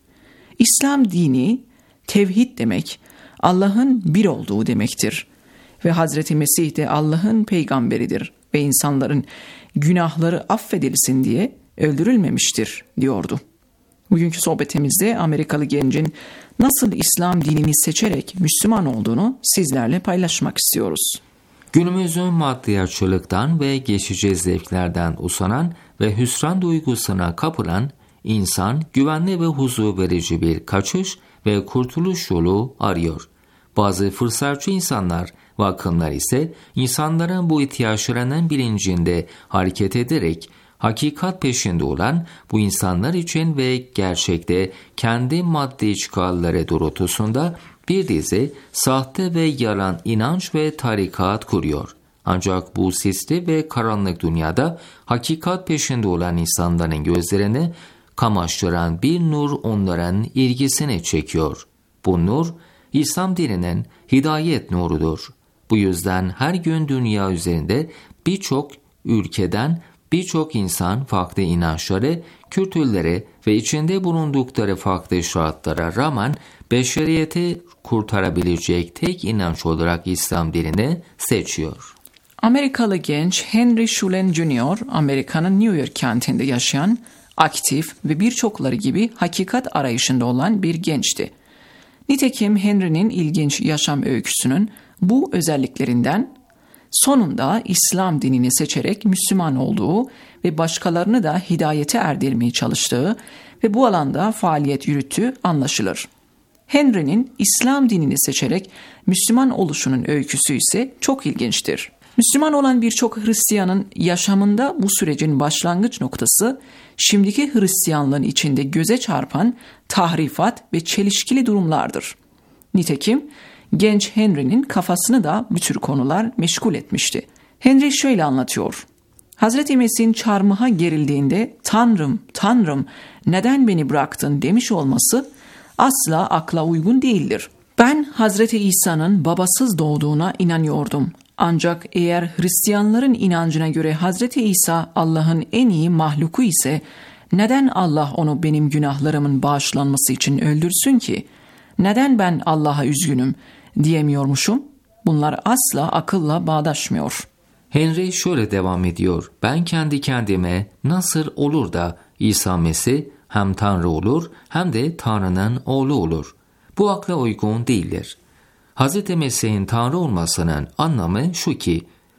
[SPEAKER 5] İslam dini, tevhid demek, Allah'ın bir olduğu demektir. Ve Hazreti Mesih de Allah'ın peygamberidir ve insanların günahları affedilsin diye öldürülmemiştir," diyordu. Bugünkü sohbetimizde Amerikalı gencin nasıl İslam dinini seçerek Müslüman olduğunu sizlerle paylaşmak istiyoruz.
[SPEAKER 1] Günümüzün maddiyatçılıktan ve geçici zevklerden usanan ve hüsran duygusuna kapılan insan güvenli ve huzur verici bir kaçış ve kurtuluş yolu arıyor. Bazı fırsatçı insanlar ve akımlar ise insanların bu ihtiyaçlarının bilincinde hareket ederek hakikat peşinde olan bu insanlar için ve gerçekte kendi maddi çıkarları doğrultusunda bir dizi sahte ve yalan inanç ve tarikat kuruyor. Ancak bu sisli ve karanlık dünyada hakikat peşinde olan insanların gözlerini kamaştıran bir nur onların ilgisini çekiyor. Bu nur, İslam dininin hidayet nurudur. Bu yüzden her gün dünya üzerinde birçok ülkeden birçok insan farklı inançları, kültürleri ve içinde bulundukları farklı şartlara rağmen beşeriyeti kurtarabilecek tek inanç olarak İslam dinini seçiyor.
[SPEAKER 5] Amerikalı genç Henry Schulen Jr. Amerika'nın New York kentinde yaşayan, aktif ve birçokları gibi hakikat arayışında olan bir gençti. Nitekim Henry'nin ilginç yaşam öyküsünün bu özelliklerinden sonunda İslam dinini seçerek Müslüman olduğu ve başkalarını da hidayete erdirmeye çalıştığı ve bu alanda faaliyet yürüttüğü anlaşılır. Henry'nin İslam dinini seçerek Müslüman oluşunun öyküsü ise çok ilginçtir. Müslüman olan birçok Hristiyanın yaşamında bu sürecin başlangıç noktası, şimdiki Hristiyanlığın içinde göze çarpan tahrifat ve çelişkili durumlardır. Nitekim genç Henry'nin kafasını da bu tür konular meşgul etmişti. Henry şöyle anlatıyor: Hazreti Mesih'in çarmıha gerildiğinde "Tanrım, Tanrım, neden beni bıraktın?" demiş olması asla akla uygun değildir. Ben Hazreti İsa'nın babasız doğduğuna inanıyordum. Ancak eğer Hristiyanların inancına göre Hazreti İsa Allah'ın en iyi mahluku ise neden Allah onu benim günahlarımın bağışlanması için öldürsün ki? Neden ben Allah'a üzgünüm diyemiyormuşum? Bunlar asla akılla bağdaşmıyor.
[SPEAKER 1] Henry şöyle devam ediyor: Ben kendi kendime nasıl olur da İsa Mesih hem Tanrı olur hem de Tanrı'nın oğlu olur? Bu akla uygun değildir. Hz. Mesih'in Tanrı olmasının anlamı şu ki,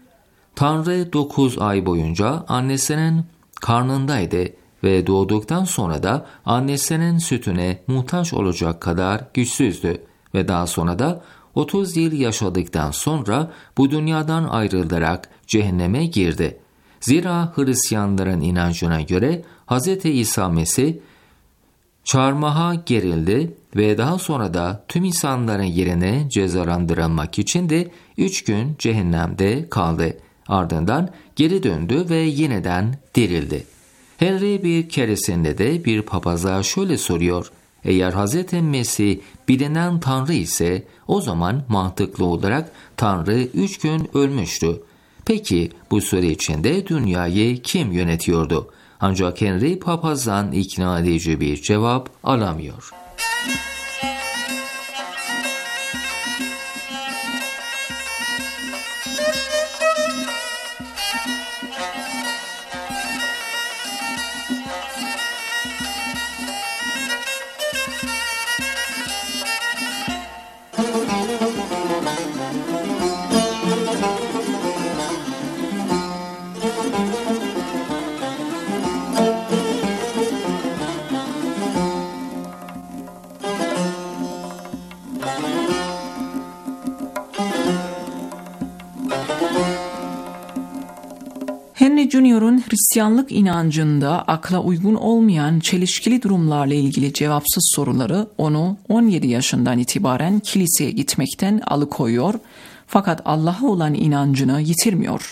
[SPEAKER 1] Tanrı 9 ay boyunca annesinin karnındaydı ve doğduktan sonra da annesinin sütüne muhtaç olacak kadar güçsüzdü ve daha sonra da 30 yıl yaşadıktan sonra bu dünyadan ayrılarak cehenneme girdi. Zira Hristiyanların inancına göre Hz. İsa Mesih çarmıha gerildi ve daha sonra da tüm insanların yerine cezalandırılmak için de 3 gün cehennemde kaldı. Ardından geri döndü ve yeniden dirildi. Henry bir keresinde de bir papaza şöyle soruyor: eğer Hz. Mesih bilinen Tanrı ise o zaman mantıklı olarak Tanrı 3 gün ölmüştü. Peki bu süre içinde dünyayı kim yönetiyordu? Ancak Henry papazdan ikna edici bir cevap alamıyor.
[SPEAKER 5] Henry Junior'un Hristiyanlık inancında akla uygun olmayan çelişkili durumlarla ilgili cevapsız soruları onu 17 yaşından itibaren kiliseye gitmekten alıkoyuyor, fakat Allah'a olan inancını yitirmiyor.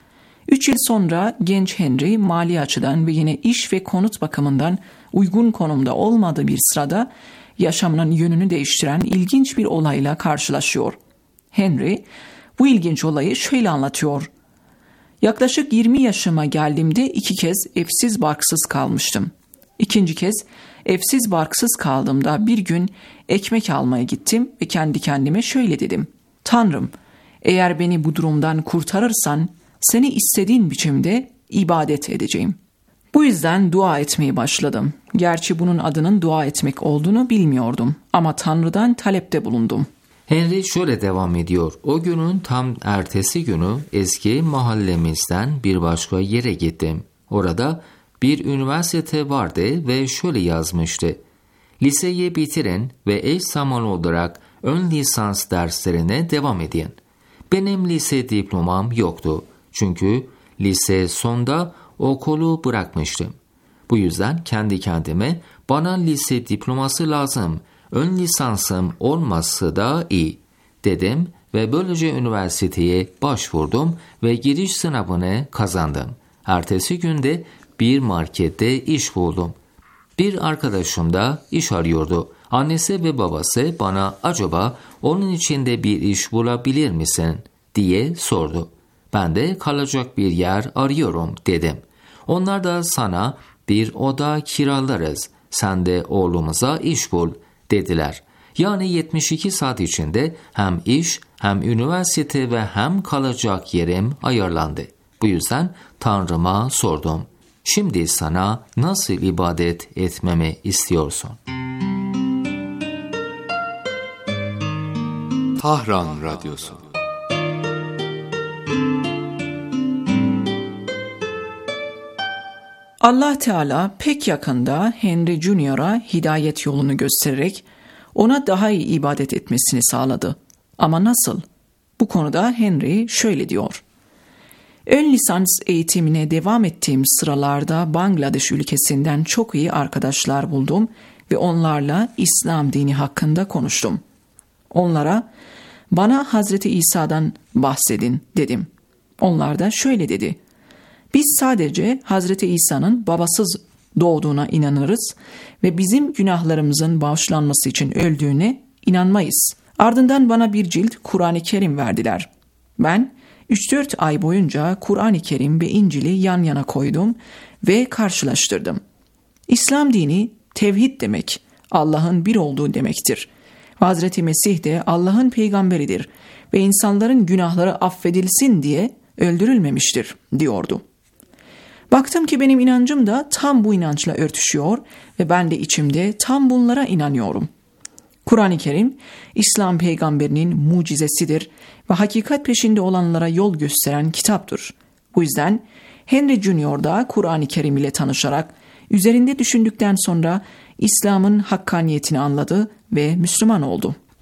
[SPEAKER 5] 3 yıl sonra genç Henry mali açıdan ve yine iş ve konut bakımından uygun konumda olmadığı bir sırada yaşamının yönünü değiştiren ilginç bir olayla karşılaşıyor. Henry bu ilginç olayı şöyle anlatıyor: yaklaşık 20 yaşıma geldiğimde 2 kez evsiz barksız kalmıştım. 2. kez evsiz barksız kaldığımda bir gün ekmek almaya gittim ve kendi kendime şöyle dedim: Tanrım, eğer beni bu durumdan kurtarırsan seni istediğin biçimde ibadet edeceğim. Bu yüzden dua etmeye başladım. Gerçi bunun adının dua etmek olduğunu bilmiyordum ama Tanrı'dan talepte bulundum.
[SPEAKER 1] Henry şöyle devam ediyor: o günün tam ertesi günü eski mahallemizden bir başka yere gittim. Orada bir üniversite vardı ve şöyle yazmıştı: liseyi bitirin ve eş zamanlı olarak ön lisans derslerine devam edin. Benim lise diplomam yoktu. Çünkü lise sonunda okulu bırakmıştım. Bu yüzden kendi kendime bana lise diploması lazım, ön lisansım olması da iyi dedim ve böylece üniversiteye başvurdum ve giriş sınavını kazandım. Ertesi günde bir markette iş buldum. Bir arkadaşım da iş arıyordu. Annesi ve babası bana acaba onun için de bir iş bulabilir misin diye sordu. Ben de kalacak bir yer arıyorum dedim. Onlar da sana bir oda kiralarız, sen de oğlumuza iş bul dediler. Yani 72 saat içinde hem iş hem üniversite ve hem kalacak yerim ayarlandı. Bu yüzden Tanrıma sordum: şimdi sana nasıl ibadet etmemi istiyorsun?
[SPEAKER 6] Tahran Radyosu.
[SPEAKER 5] Allah Teala pek yakında Henry Junior'a hidayet yolunu göstererek ona daha iyi ibadet etmesini sağladı. Ama nasıl? Bu konuda Henry şöyle diyor: ön lisans eğitimine devam ettiğim sıralarda Bangladeş ülkesinden çok iyi arkadaşlar buldum ve onlarla İslam dini hakkında konuştum. Onlara bana Hazreti İsa'dan bahsedin dedim. Onlar da şöyle dedi: biz sadece Hazreti İsa'nın babasız doğduğuna inanırız ve bizim günahlarımızın bağışlanması için öldüğüne inanmayız. Ardından bana bir cilt Kur'an-ı Kerim verdiler. Ben 3-4 ay boyunca Kur'an-ı Kerim ve İncil'i yan yana koydum ve karşılaştırdım. İslam dini tevhid demek, Allah'ın bir olduğu demektir. Hazreti Mesih de Allah'ın peygamberidir ve insanların günahları affedilsin diye öldürülmemiştir diyordu. Baktım ki benim inancım da tam bu inançla örtüşüyor ve ben de içimde tam bunlara inanıyorum. Kur'an-ı Kerim, İslam peygamberinin mucizesidir ve hakikat peşinde olanlara yol gösteren kitaptır. Bu yüzden Henry Junior da Kur'an-ı Kerim ile tanışarak üzerinde düşündükten sonra İslam'ın hakkaniyetini anladı ve Müslüman oldu.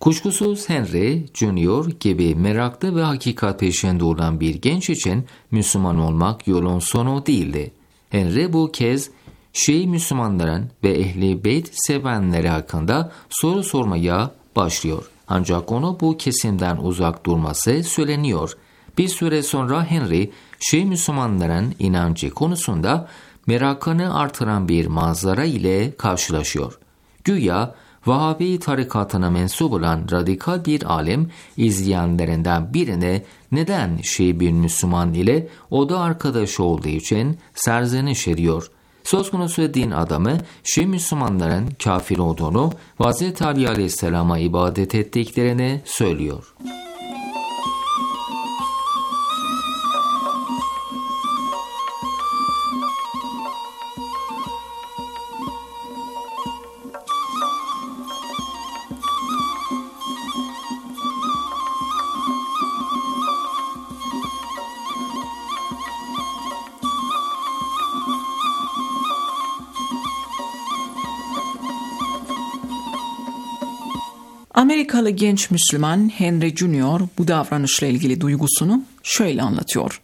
[SPEAKER 1] Kuşkusuz Henry Junior gibi meraklı ve hakikat peşinde olan bir genç için Müslüman olmak yolun sonu değildi. Henry bu kez Şii Müslümanların ve Ehl-i Beyt sevenleri hakkında soru sormaya başlıyor. Ancak onu bu kesimden uzak durması söyleniyor. Bir süre sonra Henry, Şii Müslümanların inancı konusunda merakını artıran bir manzara ile karşılaşıyor. Güya Vahabi tarikatına mensup olan radikal bir alim izleyenlerinden birine neden Şii bir Müslüman ile oda arkadaşı olduğu için serzeniş ediyor. Söz konusu din adamı Şii Müslümanların kafir olduğunu ve Hz. Ali Aleyhisselam'a ibadet ettiklerini söylüyor.
[SPEAKER 5] Amerikalı genç Müslüman Henry Junior bu davranışla ilgili duygusunu şöyle anlatıyor.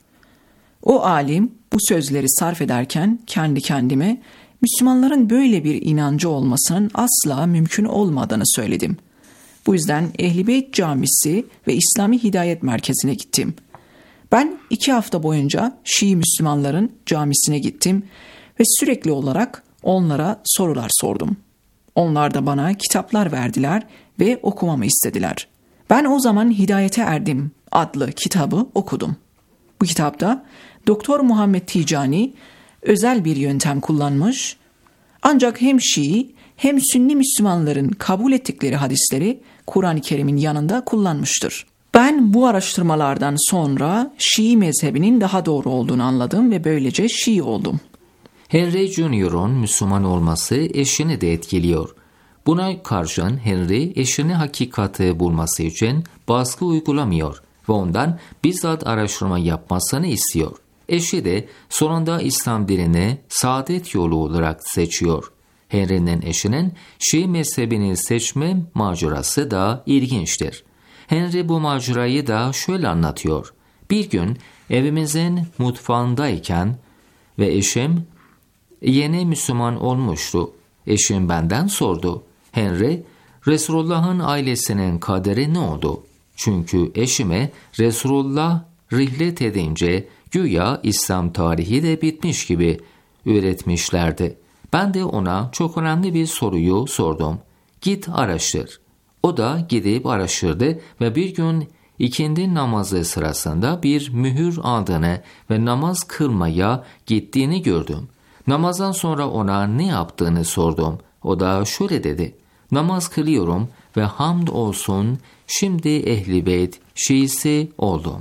[SPEAKER 5] O alim bu sözleri sarf ederken kendi kendime Müslümanların böyle bir inancı olmasının asla mümkün olmadığını söyledim. Bu yüzden Ehl-i Beyt Camisi ve İslami Hidayet Merkezi'ne gittim. Ben 2 hafta boyunca Şii Müslümanların camisine gittim ve sürekli olarak onlara sorular sordum. Onlar da bana kitaplar verdiler ve okumamı istediler. Ben o zaman Hidayete Erdim adlı kitabı okudum. Bu kitapta Doktor Muhammed Ticani özel bir yöntem kullanmış, ancak hem Şii hem Sünni Müslümanların kabul ettikleri hadisleri Kur'an-ı Kerim'in yanında kullanmıştır. Ben bu araştırmalardan sonra Şii mezhebinin daha doğru olduğunu anladım ve böylece Şii oldum.
[SPEAKER 1] Henry Junior'un Müslüman olması eşini de etkiliyor. Buna karşın Henry eşini hakikati bulması için baskı uygulamıyor ve ondan bizzat araştırma yapmasını istiyor. Eşi de sonunda İslam dinini saadet yolu olarak seçiyor. Henry'nin eşinin Şii mezhebini seçme macerası da ilginçtir. Henry bu macerayı da şöyle anlatıyor. Bir gün evimizin mutfağındayken ve eşim yeni Müslüman olmuştu. Eşim benden sordu. Henry, Resulullah'ın ailesinin kaderi ne oldu? Çünkü eşime Resulullah rihlet edince güya İslam tarihi de bitmiş gibi öğretmişlerdi. Ben de ona çok önemli bir soruyu sordum. Git araştır. O da gidip araştırdı ve bir gün ikindi namazı sırasında bir mühür aldığını ve namaz kılmaya gittiğini gördüm. Namazdan sonra ona ne yaptığını sordum. O da şöyle dedi. Namaz kılıyorum ve hamd olsun şimdi Ehl-i Beyt Şiisi oldum.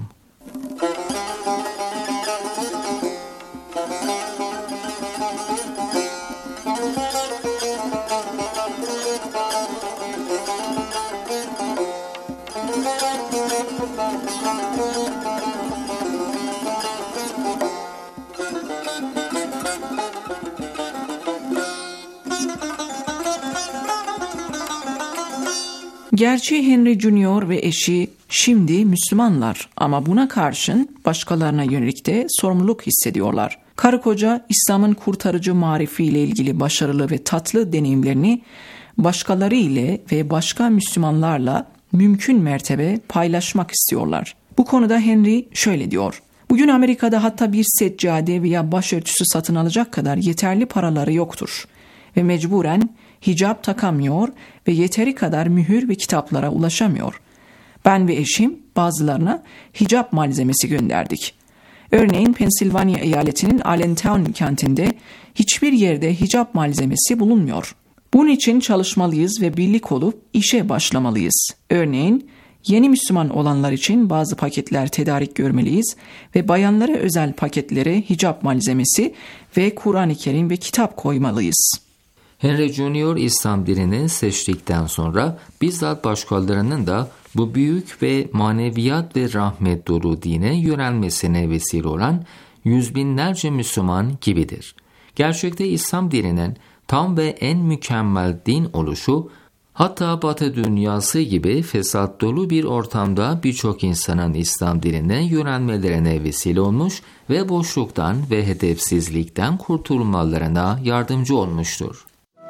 [SPEAKER 5] Gerçi Henry Junior ve eşi şimdi Müslümanlar ama buna karşın başkalarına yönelik de sorumluluk hissediyorlar. Karı koca İslam'ın kurtarıcı marifiyle ilgili başarılı ve tatlı deneyimlerini başkaları ile ve başka Müslümanlarla mümkün mertebe paylaşmak istiyorlar. Bu konuda Henry şöyle diyor. Bugün Amerika'da hatta bir seccade veya başörtüsü satın alacak kadar yeterli paraları yoktur ve mecburen hicap takamıyor ve yeteri kadar mühür ve kitaplara ulaşamıyor. Ben ve eşim bazılarına hicap malzemesi gönderdik. Örneğin Pensilvanya eyaletinin Allentown kentinde hiçbir yerde hicap malzemesi bulunmuyor. Bunun için çalışmalıyız ve birlik olup işe başlamalıyız. Örneğin yeni Müslüman olanlar için bazı paketler tedarik görmeliyiz ve bayanlara özel paketlere hicap malzemesi ve Kur'an-ı Kerim ve kitap koymalıyız.
[SPEAKER 1] Henry Junior İslam dinini seçtikten sonra bizzat başkalarının da bu büyük ve maneviyat ve rahmet dolu dine yönelmesine vesile olan yüz binlerce Müslüman gibidir. Gerçekte İslam dininin tam ve en mükemmel din oluşu Hatta Batı dünyası gibi fesat dolu bir ortamda birçok insanın İslam dinine yönelmelerine vesile olmuş ve boşluktan ve hedefsizlikten kurtulmalarına yardımcı olmuştur.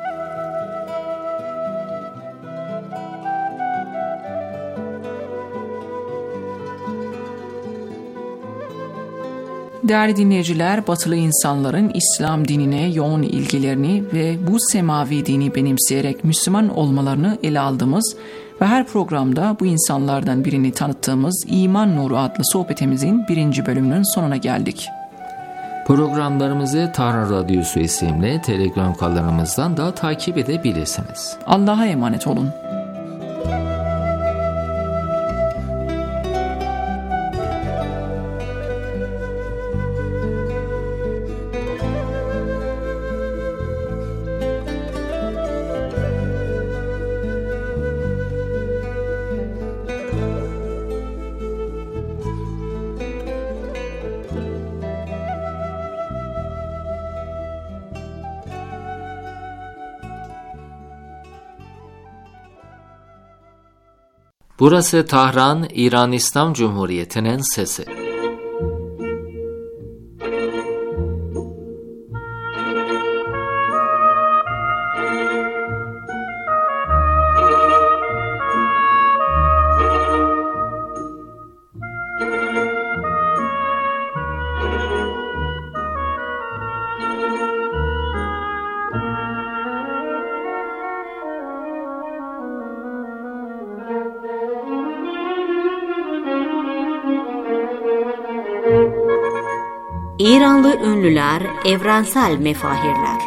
[SPEAKER 5] Değerli dinleyiciler, batılı insanların İslam dinine yoğun ilgilerini ve bu semavi dini benimseyerek Müslüman olmalarını ele aldığımız ve her programda bu insanlardan birini tanıttığımız İman Nuru adlı sohbetimizin 1. bölümünün sonuna geldik.
[SPEAKER 1] Programlarımızı Tahran Radyosu isimli Telegram kanalımızdan da takip edebilirsiniz.
[SPEAKER 5] Allah'a emanet olun.
[SPEAKER 1] Burası Tahran, İran İslam Cumhuriyeti'nin sesi.
[SPEAKER 2] İranlı ünlüler, evrensel mefahirler.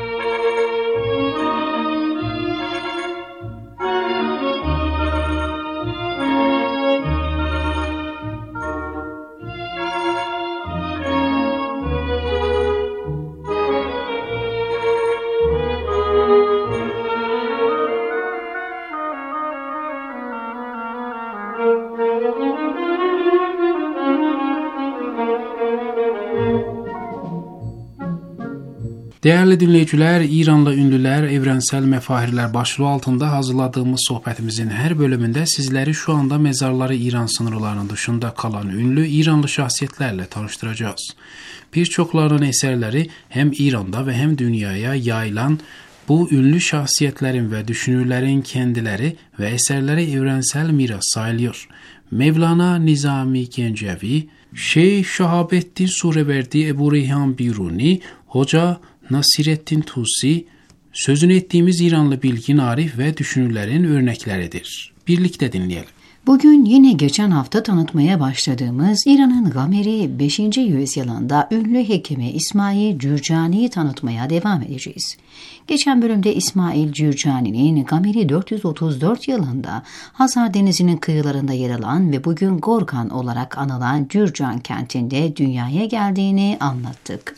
[SPEAKER 7] Değerli dinleyiciler, İranlı ünlüler, evrensel mefahirler başlığı altında hazırladığımız sohbetimizin her bölümünde sizleri şu anda mezarları İran sınırlarının dışında kalan ünlü İranlı şahsiyetlerle tanıştıracağız. Birçoklarının eserleri hem İran'da ve hem dünyaya yayılan bu ünlü şahsiyetlerin ve düşünürlerin kendileri ve eserleri evrensel miras sayılıyor. Mevlana Nizami Gencevi, Şeyh Şahabettin Sureverdi, Ebu Reyhan Biruni, Hoca Nasirettin Tusi, sözünü ettiğimiz İranlı bilgin, arif ve düşünürlerin örnekleridir. Birlikte dinleyelim.
[SPEAKER 4] Bugün yine geçen hafta tanıtmaya başladığımız İran'ın Gameri 5. yüzyılında ünlü hekimi İsmail Cürcani'yi tanıtmaya devam edeceğiz. Geçen bölümde İsmail Cürcani'nin Gameri 434 yılında Hazar Denizi'nin kıyılarında yer alan ve bugün Gorgan olarak anılan Cürcan kentinde dünyaya geldiğini anlattık.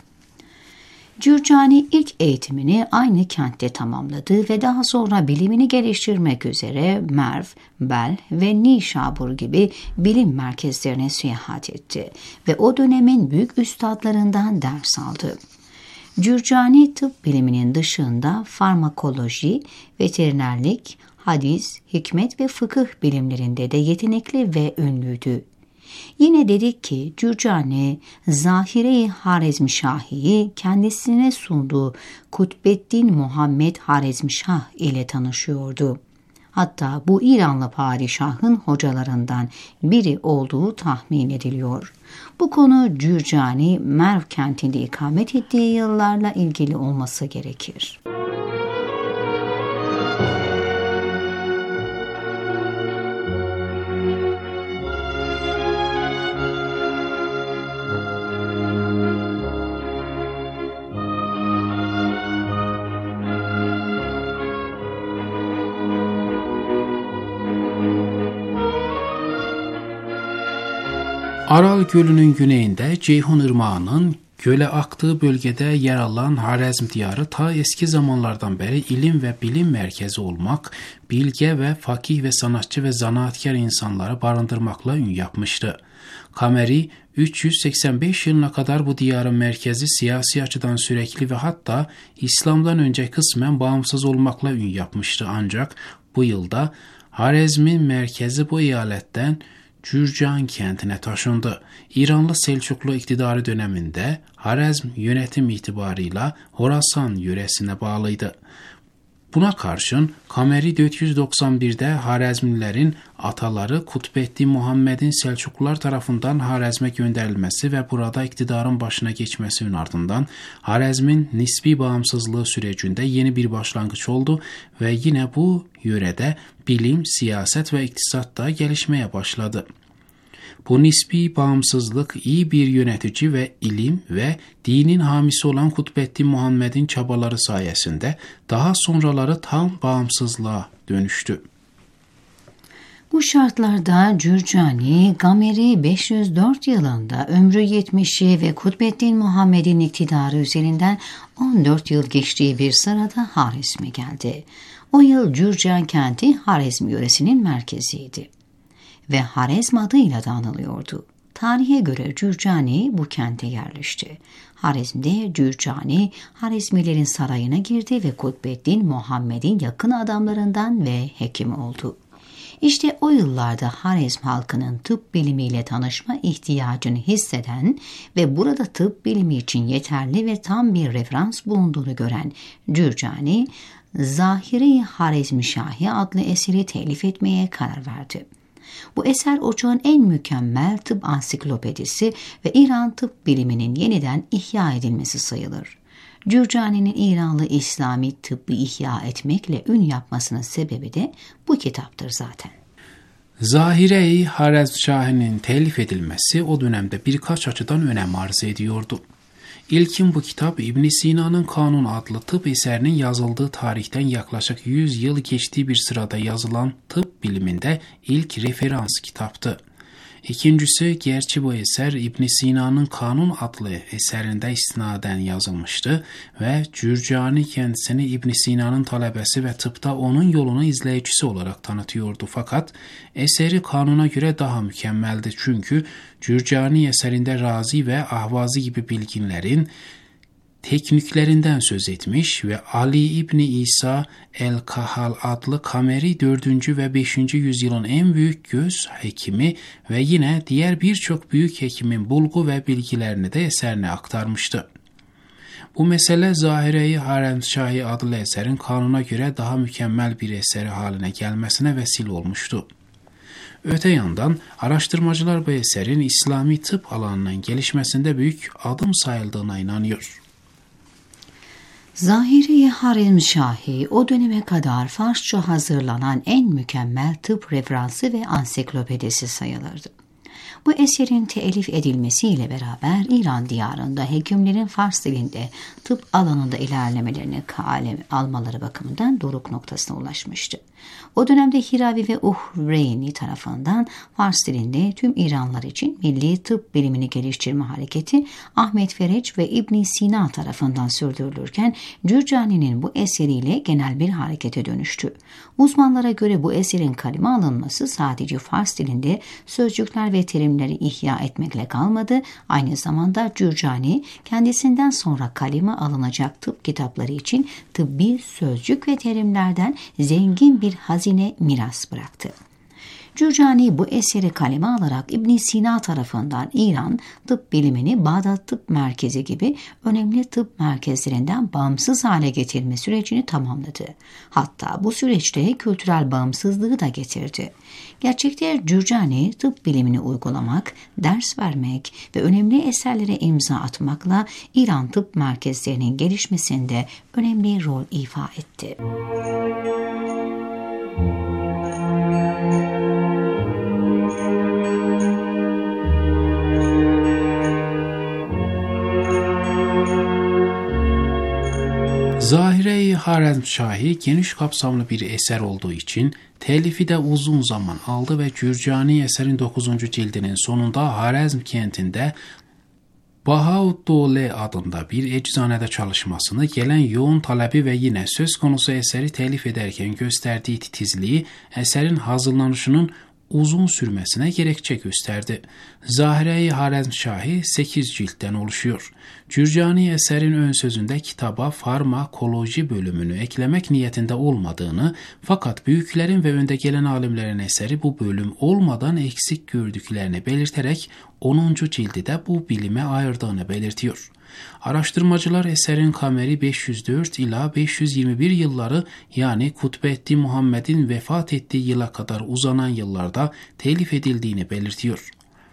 [SPEAKER 4] Cürcani ilk eğitimini aynı kentte tamamladı ve daha sonra bilimini geliştirmek üzere Merv, Bel ve Nişabur gibi bilim merkezlerine seyahat etti ve o dönemin büyük üstadlarından ders aldı. Cürcani tıp biliminin dışında farmakoloji, veterinerlik, hadis, hikmet ve fıkıh bilimlerinde de yetenekli ve ünlüydü. Yine dedik ki Cürcani, Zahire-i Harizmşahi'yi kendisine sunduğu Kutbeddin Muhammed Harizmşah ile tanışıyordu. Hatta bu İranlı padişahın hocalarından biri olduğu tahmin ediliyor. Bu konu Cürcani, Merv kentinde ikamet ettiği yıllarla ilgili olması gerekir.
[SPEAKER 7] Aral Gölü'nün güneyinde Ceyhun Irmağı'nın göle aktığı bölgede yer alan Harezm diyarı ta eski zamanlardan beri ilim ve bilim merkezi olmak, bilge ve fakih ve sanatçı ve zanaatkar insanları barındırmakla ün yapmıştı. Kameri 385 yılına kadar bu diyarın merkezi siyasi açıdan sürekli ve hatta İslam'dan önce kısmen bağımsız olmakla ün yapmıştı, ancak bu yılda Harezmin mərkəzi bu eyalətdən Cürcan kəndinə taşındı. İranlı Selçuklu iktidarı döneminde Harezm yönetim itibarıyla Horasan yöresine bağlıydı. Buna karşın Kameri 491'de Harezmlilerin ataları Kutbeddin Muhammed'in Selçuklular tarafından Harezm'e gönderilmesi ve burada iktidarın başına geçmesinin ardından Harezm'in nisbi bağımsızlığı sürecinde yeni bir başlangıç oldu ve yine bu yörede bilim, siyaset ve iktisat da gelişmeye başladı. Bu nispi bağımsızlık iyi bir yönetici ve ilim ve dinin hamisi olan Kutbeddin Muhammed'in çabaları sayesinde daha sonraları tam bağımsızlığa dönüştü.
[SPEAKER 4] Bu şartlarda Cürcani, Gameri 504 yılında ömrü 70'i ve Kutbeddin Muhammed'in iktidarı üzerinden 14 yıl geçtiği bir sırada Harezm'e geldi. O yıl Cürcan kenti Harezm yöresinin merkeziydi ve Harezm adıyla da anılıyordu. Tarihe göre Cürcani bu kente yerleşti. Harezm'de Cürcani, Harezmilerin sarayına girdi ve Kutbeddin Muhammed'in yakın adamlarından ve hekim oldu. İşte o yıllarda Harezm halkının tıp bilimiyle tanışma ihtiyacını hisseden ve burada tıp bilimi için yeterli ve tam bir referans bulunduğunu gören Cürcani, Zahiri Harezmşahi adlı eseri telif etmeye karar verdi. Bu eser o çağın en mükemmel tıp ansiklopedisi ve İran tıp biliminin yeniden ihya edilmesi sayılır. Cürcani'nin İranlı İslami tıbbı ihya etmekle ün yapmasının sebebi de bu kitaptır zaten.
[SPEAKER 7] Zahire-i Harezmşahi'nin telif edilmesi o dönemde birkaç açıdan önem arz ediyordu. İlkin bu kitap İbn Sina'nın Kanun adlı tıp eserinin yazıldığı tarihten yaklaşık 100 yıl geçtiği bir sırada yazılan tıp biliminde ilk referans kitaptı. İkincisi, gerçi bu eser İbn Sina'nın Kanun adlı eserinde istinaden yazılmıştı ve Cürcani kendisini İbn Sina'nın talebesi ve tıpta onun yolunu izleyicisi olarak tanıtıyordu. Fakat eseri Kanun'a göre daha mükemmeldi çünkü Cürcani eserinde Razi ve Ahvazi gibi bilginlerin tekniklerinden söz etmiş ve Ali İbni İsa el-Kahal adlı Kameri 4. ve 5. yüzyılın en büyük göz hekimi ve yine diğer birçok büyük hekimin bulgu ve bilgilerini de eserine aktarmıştı. Bu mesele Zahire-i Harezmşahi adlı eserin Kanun'a göre daha mükemmel bir eseri haline gelmesine vesile olmuştu. Öte yandan araştırmacılar bu eserin İslami tıp alanının gelişmesinde büyük adım sayıldığına inanıyor.
[SPEAKER 4] Zahiri Harezmşahi o döneme kadar Farsça hazırlanan en mükemmel tıp referansı ve ansiklopedisi sayılırdı. Bu eserin telif edilmesiyle beraber İran diyarında hekimlerin Fars dilinde tıp alanında ilerlemelerini kaleme almaları bakımından doruk noktasına ulaşmıştı. O dönemde Hiravi ve Uhreyni tarafından Fars dilinde tüm İranlılar için milli tıp bilimini geliştirme hareketi Ahmet Fereç ve İbn Sina tarafından sürdürülürken Cürcani'nin bu eseriyle genel bir harekete dönüştü. Uzmanlara göre bu eserin kaleme alınması sadece Fars dilinde sözcükler ve terimleri ihya etmekle kalmadı, aynı zamanda Cürcani kendisinden sonra kaleme alınacak tıp kitapları için tıbbi sözcük ve terimlerden zengin bir hazine miras bıraktı. Cürcani bu eseri kaleme alarak İbn Sina tarafından İran tıp bilimini Bağdat Tıp Merkezi gibi önemli tıp merkezlerinden bağımsız hale getirme sürecini tamamladı. Hatta bu süreçte kültürel bağımsızlığı da getirdi. Gerçekte Cürcani tıp bilimini uygulamak, ders vermek ve önemli eserlere imza atmakla İran tıp merkezlerinin gelişmesinde önemli rol ifa etti.
[SPEAKER 7] Zahire-i Harezmşahi geniş kapsamlı bir eser olduğu için telifi de uzun zaman aldı ve Cürcani eserin 9. cildinin sonunda Harezm kentinde Bahaüddole adında bir eczanede çalışmasını, gelen yoğun talebi ve yine söz konusu eseri telif ederken gösterdiği titizliği eserin hazırlanışının uzun sürmesine gerekçe gösterdi. Zahire-i Haremşahi 8 ciltten oluşuyor. Cürcani eserin ön sözünde kitaba farmakoloji bölümünü eklemek niyetinde olmadığını, fakat büyüklerin ve önde gelen alimlerin eseri bu bölüm olmadan eksik gördüklerini belirterek 10. cildi de bu bilime ayırdığını belirtiyor. Araştırmacılar eserin kameri 504 ila 521 yılları, yani Kutbeddin Muhammed'in vefat ettiği yıla kadar uzanan yıllarda telif edildiğini belirtiyor.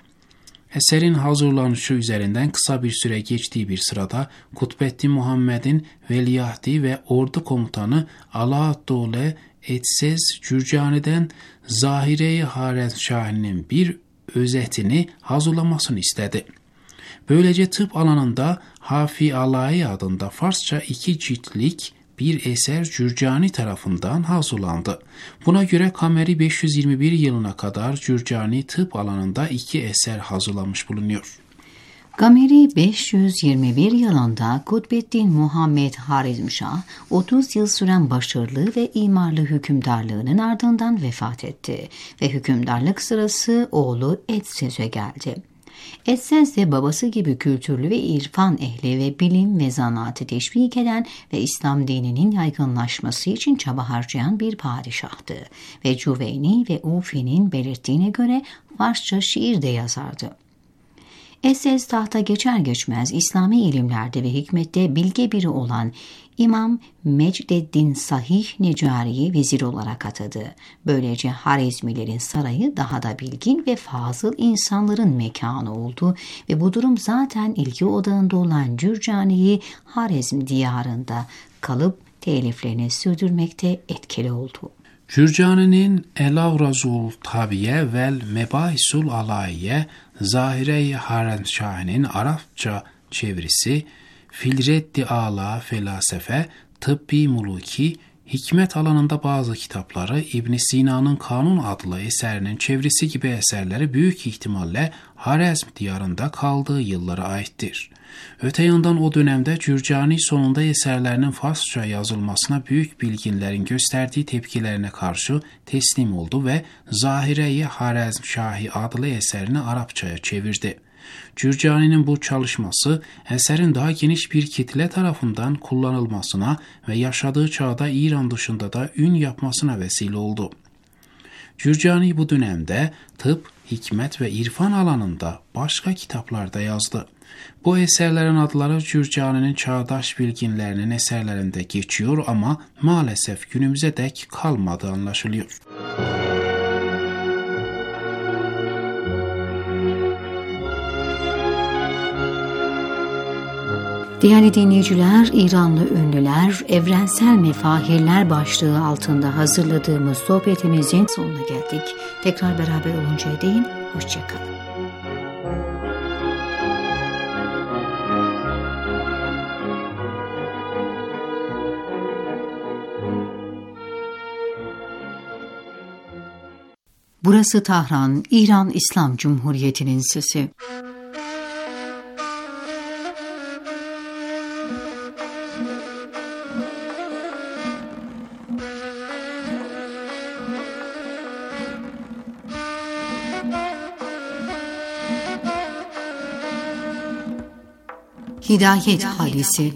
[SPEAKER 7] Eserin hazırlanışı üzerinden kısa bir süre geçtiği bir sırada Kutbeddin Muhammed'in veliahdi ve ordu komutanı Alaaddole Etsiz Cürcani'den Zahire-i Haremşahi'nin bir özetini hazırlamasını istedi. Böylece tıp alanında Hafi Alai adında Farsça 2 ciltlik bir eser Cürcani tarafından hazırlandı. Buna göre kameri 521 yılına kadar Cürcani tıp alanında 2 eser hazırlamış bulunuyor.
[SPEAKER 4] Gameri 521 yılında Kutbeddin Muhammed Harizmşah 30 yıl süren başarılı ve imarlı hükümdarlığının ardından vefat etti ve hükümdarlık sırası oğlu Etsez'e geldi. Etsez de babası gibi kültürlü ve irfan ehli ve bilim ve zanaatı teşvik eden ve İslam dininin yaygınlaşması için çaba harcayan bir padişahtı ve Cüveyni ve Ufi'nin belirttiğine göre Farsça şiir de yazardı. Etsez tahta geçer geçmez İslami ilimlerde ve hikmette bilge biri olan İmam Mecdeddin Sahih Necari'yi vezir olarak atadı. Böylece Harizmilerin sarayı daha da bilgin ve fazıl insanların mekanı oldu ve bu durum zaten ilgi odağında olan Cürcani'yi Harizm diyarında kalıp teliflerini sürdürmekte etkili oldu.
[SPEAKER 7] Cürcani'nin El-Avrazul Tabiye vel Mebahisul Alaiye, Zahire-i Haremşahi'nin Arapça çevirisi, Filreddi Ala Felasefe, Tıbbi Muluki, hikmet alanında bazı kitapları, İbn Sina'nın Kanun adlı eserinin çevirisi gibi eserleri büyük ihtimalle Harezm diyarında kaldığı yıllara aittir. Öte yandan o dönemde Cürcani sonunda eserlerinin Farsça yazılmasına büyük bilginlerin gösterdiği tepkilerine karşı teslim oldu ve Zahire-i Haremşahi adlı eserini Arapçaya çevirdi. Cürcani'nin bu çalışması eserin daha geniş bir kitle tarafından kullanılmasına ve yaşadığı çağda İran dışında da ün yapmasına vesile oldu. Cürcani bu dönemde tıp, hikmet ve irfan alanında başka kitaplarda yazdı. Bu eserlerin adları Cürcani'nin çağdaş bilginlerinin eserlerinde geçiyor ama maalesef günümüze dek kalmadığı anlaşılıyor.
[SPEAKER 4] Değerli dinleyiciler, İranlı ünlüler, evrensel mefahirler başlığı altında hazırladığımız sohbetimizin sonuna geldik. Tekrar beraber oluncaya değin, hoşça kalın. Burası Tahran, İran İslam Cumhuriyeti'nin sesi. Hidayet Hadisi.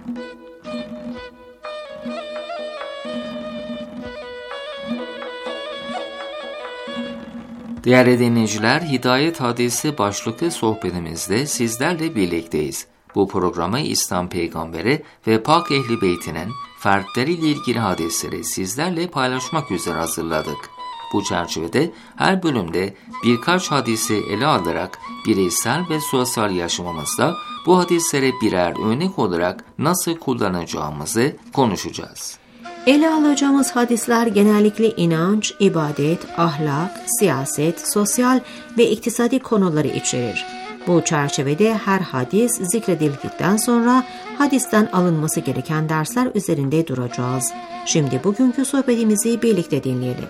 [SPEAKER 1] Değerli dinleyiciler, Hidayet Hadisi başlıklı sohbetimizde sizlerle birlikteyiz. Bu programı İslam Peygamberi ve Pak Ehli Beytinin fertleriyle ilgili hadisleri sizlerle paylaşmak üzere hazırladık. Bu çerçevede her bölümde birkaç hadisi ele alarak bireysel ve sosyal yaşamımızda bu hadisleri birer örnek olarak nasıl kullanacağımızı konuşacağız.
[SPEAKER 2] Ele alacağımız hadisler genellikle inanç, ibadet, ahlak, siyaset, sosyal ve iktisadi konuları içerir. Bu çerçevede her hadis zikredildikten sonra hadisten alınması gereken dersler üzerinde duracağız. Şimdi bugünkü sohbetimizi birlikte dinleyelim.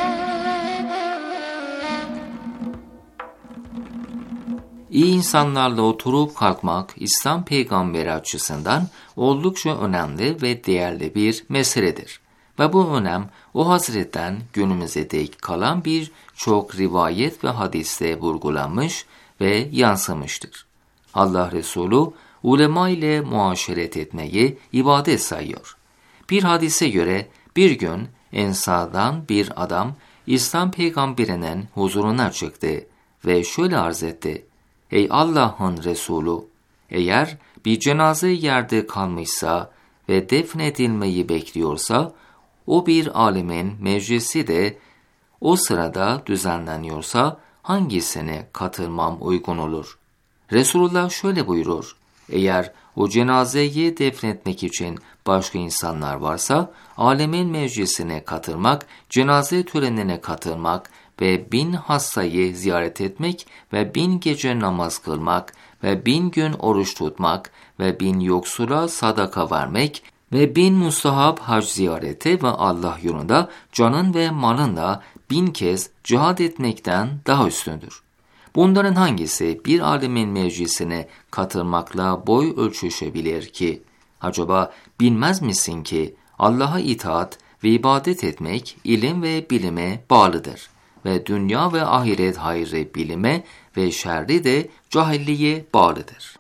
[SPEAKER 1] İyi insanlarla oturup kalkmak İslam peygamberi açısından oldukça önemli ve değerli bir meseledir. Ve bu önem o Hazretten günümüze dek kalan birçok rivayet ve hadiste vurgulanmış ve yansımıştır. Allah Resulü ulema ile muaşeret etmeyi ibadet sayıyor. Bir hadise göre bir gün Ensar'dan bir adam İslam peygamberinin huzuruna çıktı ve şöyle arz etti: Ey Allah'ın Resulü, eğer bir cenaze yerde kalmışsa ve defnedilmeyi bekliyorsa, o bir alemin meclisi de o sırada düzenleniyorsa hangisine katılmam uygun olur? Resulullah şöyle buyurur: Eğer o cenazeyi defnetmek için başka insanlar varsa, alemin meclisine katılmak, cenaze törenine katılmak ve 1000 hastayı ziyaret etmek ve 1000 gece namaz kılmak ve 1000 gün oruç tutmak ve 1000 yoksula sadaka vermek ve 1000 mustahap hac ziyareti ve Allah yolunda canın ve malınla 1000 kez cihad etmekten daha üstündür. Bunların hangisi bir alemin meclisine katılmakla boy ölçüşebilir ki? Acaba bilmez misin ki Allah'a itaat ve ibadet etmek ilim ve bilime bağlıdır ve dünya ve ahiret hayrı bilime ve şerri de cahilliğe bağlıdır.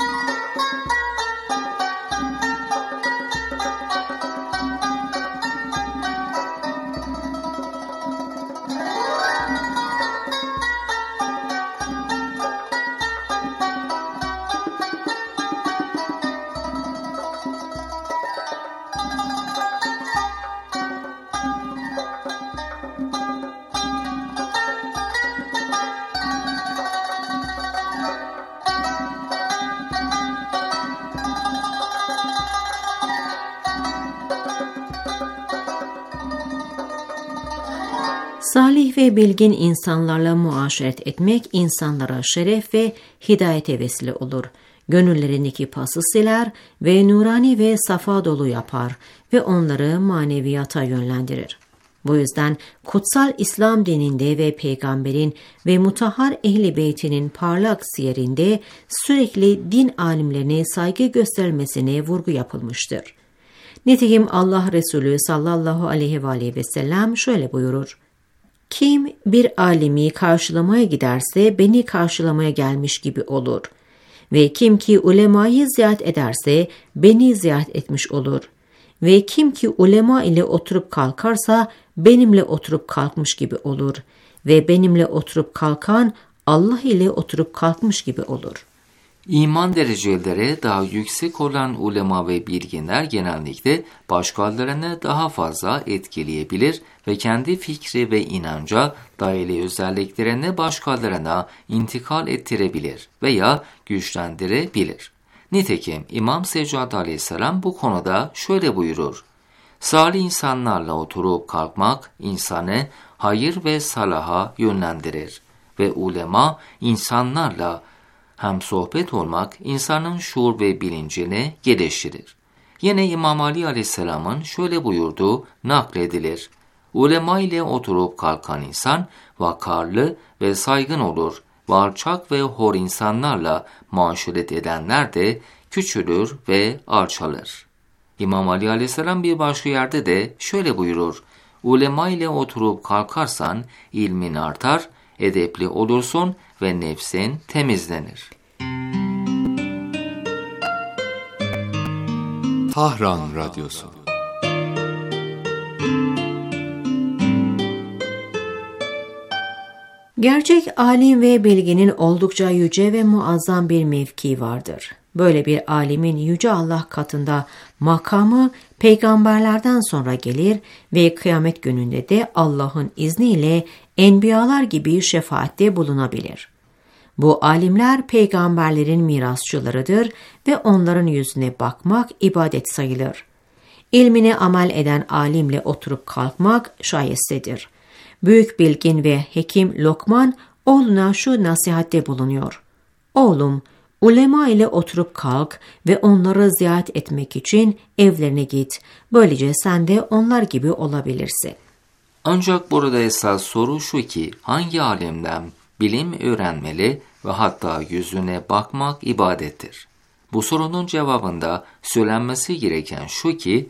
[SPEAKER 2] Salih ve bilgin insanlarla muaşeret etmek insanlara şeref ve hidayete vesile olur. Gönüllerindeki pası siler ve nurani ve safa dolu yapar ve onları maneviyata yönlendirir. Bu yüzden kutsal İslam dininde ve peygamberin ve mutahhar ehli beytinin parlak siyerinde sürekli din alimlerine saygı gösterilmesine vurgu yapılmıştır. Nitekim Allah Resulü sallallahu aleyhi ve sellem şöyle buyurur: Kim bir alimi karşılamaya giderse beni karşılamaya gelmiş gibi olur ve kim ki ulemayı ziyaret ederse beni ziyaret etmiş olur ve kim ki ulema ile oturup kalkarsa benimle oturup kalkmış gibi olur ve benimle oturup kalkan Allah ile oturup kalkmış gibi olur.
[SPEAKER 1] İman dereceleri daha yüksek olan ulema ve bilginler genellikle başkalarını daha fazla etkileyebilir ve kendi fikri ve inanca dayalı özelliklerini başkalarına intikal ettirebilir veya güçlendirebilir. Nitekim İmam Seccad Aleyhisselam bu konuda şöyle buyurur: Salih insanlarla oturup kalkmak insanı hayır ve salaha yönlendirir ve ulema insanlarla hem sohbet olmak insanın şuur ve bilincini geliştirir. Yine İmam Ali Aleyhisselam'ın şöyle buyurduğu nakledilir: Ulema ile oturup kalkan insan vakarlı ve saygın olur. Alçak ve hor insanlarla muaşeret edenler de küçülür ve alçalır. İmam Ali Aleyhisselam bir başka yerde de şöyle buyurur: Ulema ile oturup kalkarsan ilmin artar, edepli olursun ve nefsin temizlenir.
[SPEAKER 6] Tahran Radyosu.
[SPEAKER 2] Gerçek alim ve bilginin oldukça yüce ve muazzam bir mevki vardır. Böyle bir alimin yüce Allah katında makamı peygamberlerden sonra gelir ve kıyamet gününde de Allah'ın izniyle enbiyalar gibi şefaatte bulunabilir. Bu alimler peygamberlerin mirasçılarıdır ve onların yüzüne bakmak ibadet sayılır. İlmine amel eden alimle oturup kalkmak şayestedir. Büyük bilgin ve hekim Lokman oğluna şu nasihatte bulunuyor: Oğlum, ulema ile oturup kalk ve onları ziyaret etmek için evlerine git. Böylece sen de onlar gibi olabilirsin.
[SPEAKER 1] Ancak burada esas soru şu ki, hangi alimden bilim öğrenmeli ve hatta yüzüne bakmak ibadettir? Bu sorunun cevabında söylenmesi gereken şu ki,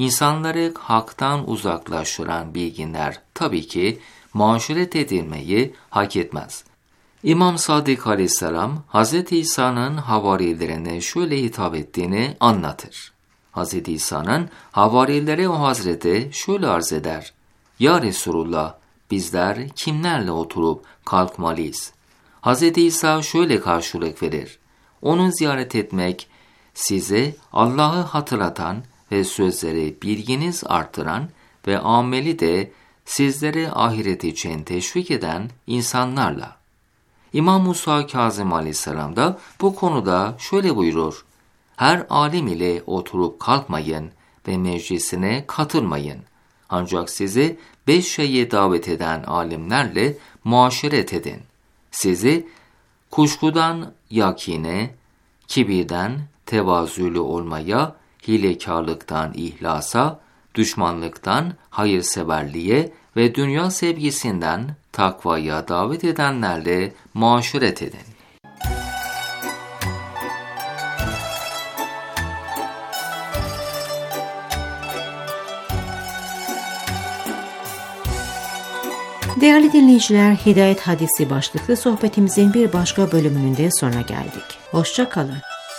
[SPEAKER 1] İnsanları haktan uzaklaştıran bilginler tabii ki maşuret edilmeyi hak etmez. İmam Sadık Aleyhisselam, Hz. İsa'nın havarilerine şöyle hitap ettiğini anlatır. Hz. İsa'nın havarileri o Hazreti şöyle arz eder: Ya Resulullah, bizler kimlerle oturup kalkmalıyız? Hz. İsa şöyle karşılık verir: Onu ziyaret etmek, size Allah'ı hatırlatan ve sözleri bilginiz artıran ve ameli de sizleri ahiret için teşvik eden insanlarla. İmam Musa Kazım Aleyhisselam da bu konuda şöyle buyurur: Her alim ile oturup kalkmayın ve meclisine katılmayın. Ancak sizi 5 şeye davet eden alimlerle muaşeret edin. Sizi kuşkudan yakine, kibirden tevazülü olmaya, hilekarlıktan ihlasa, düşmanlıktan hayırseverliğe ve dünya sevgisinden takvaya davet edenlerle muaşeret edin.
[SPEAKER 2] Değerli dinleyiciler, Hidayet Hadisi başlıklı sohbetimizin bir başka bölümünün de sonuna geldik. Hoşça kalın.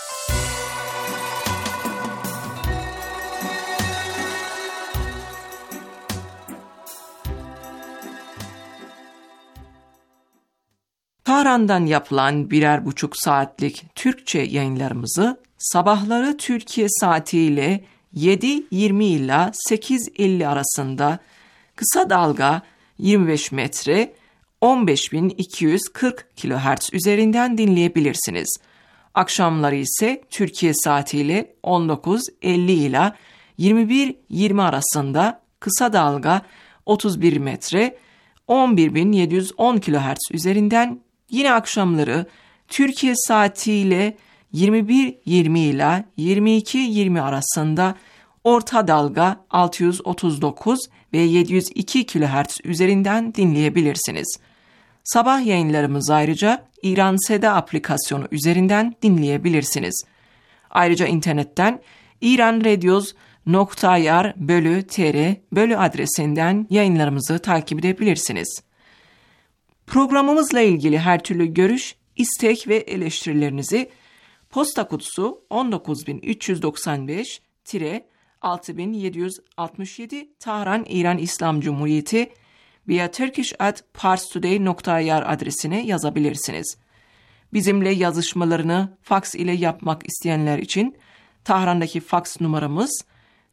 [SPEAKER 5] Tahran'dan yapılan 1,5 saatlik Türkçe yayınlarımızı sabahları Türkiye saatiyle 7:20 ila 8:50 arasında kısa dalga 25 metre 15.240 kHz üzerinden dinleyebilirsiniz. Akşamları ise Türkiye saatiyle 19:50 ila 21:20 arasında kısa dalga 31 metre 11.710 kHz üzerinden, yine akşamları Türkiye saatiyle 21:20 ila 22:20 arasında orta dalga 639 ve 702 kHz üzerinden dinleyebilirsiniz. Sabah yayınlarımızı ayrıca İran Seda aplikasyonu üzerinden dinleyebilirsiniz. Ayrıca internetten iranradios.ir/tr adresinden yayınlarımızı takip edebilirsiniz. Programımızla ilgili her türlü görüş, istek ve eleştirilerinizi posta kutusu 19395-6767 Tahran İran İslam Cumhuriyeti veya turkish@parstoday.ir adresine yazabilirsiniz. Bizimle yazışmalarını faks ile yapmak isteyenler için Tahran'daki faks numaramız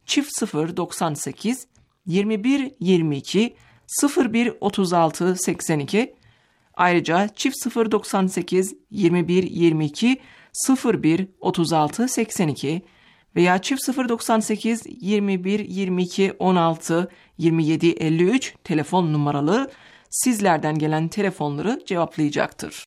[SPEAKER 5] 098 21 22 01 36 82. Ayrıca 098 21 22 01 36 82 veya 098 21 22 16 27 53 telefon numaralı sizlerden gelen telefonları cevaplayacaktır.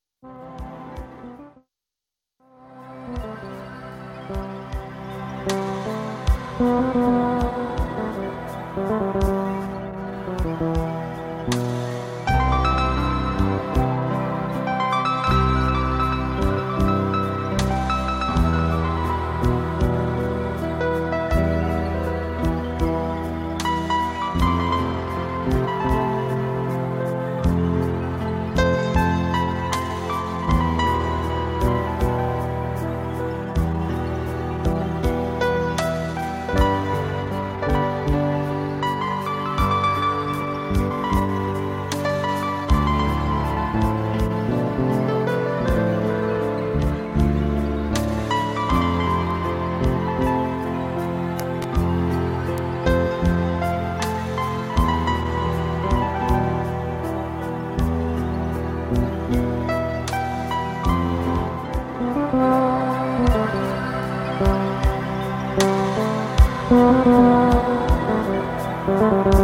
[SPEAKER 8] Thank you.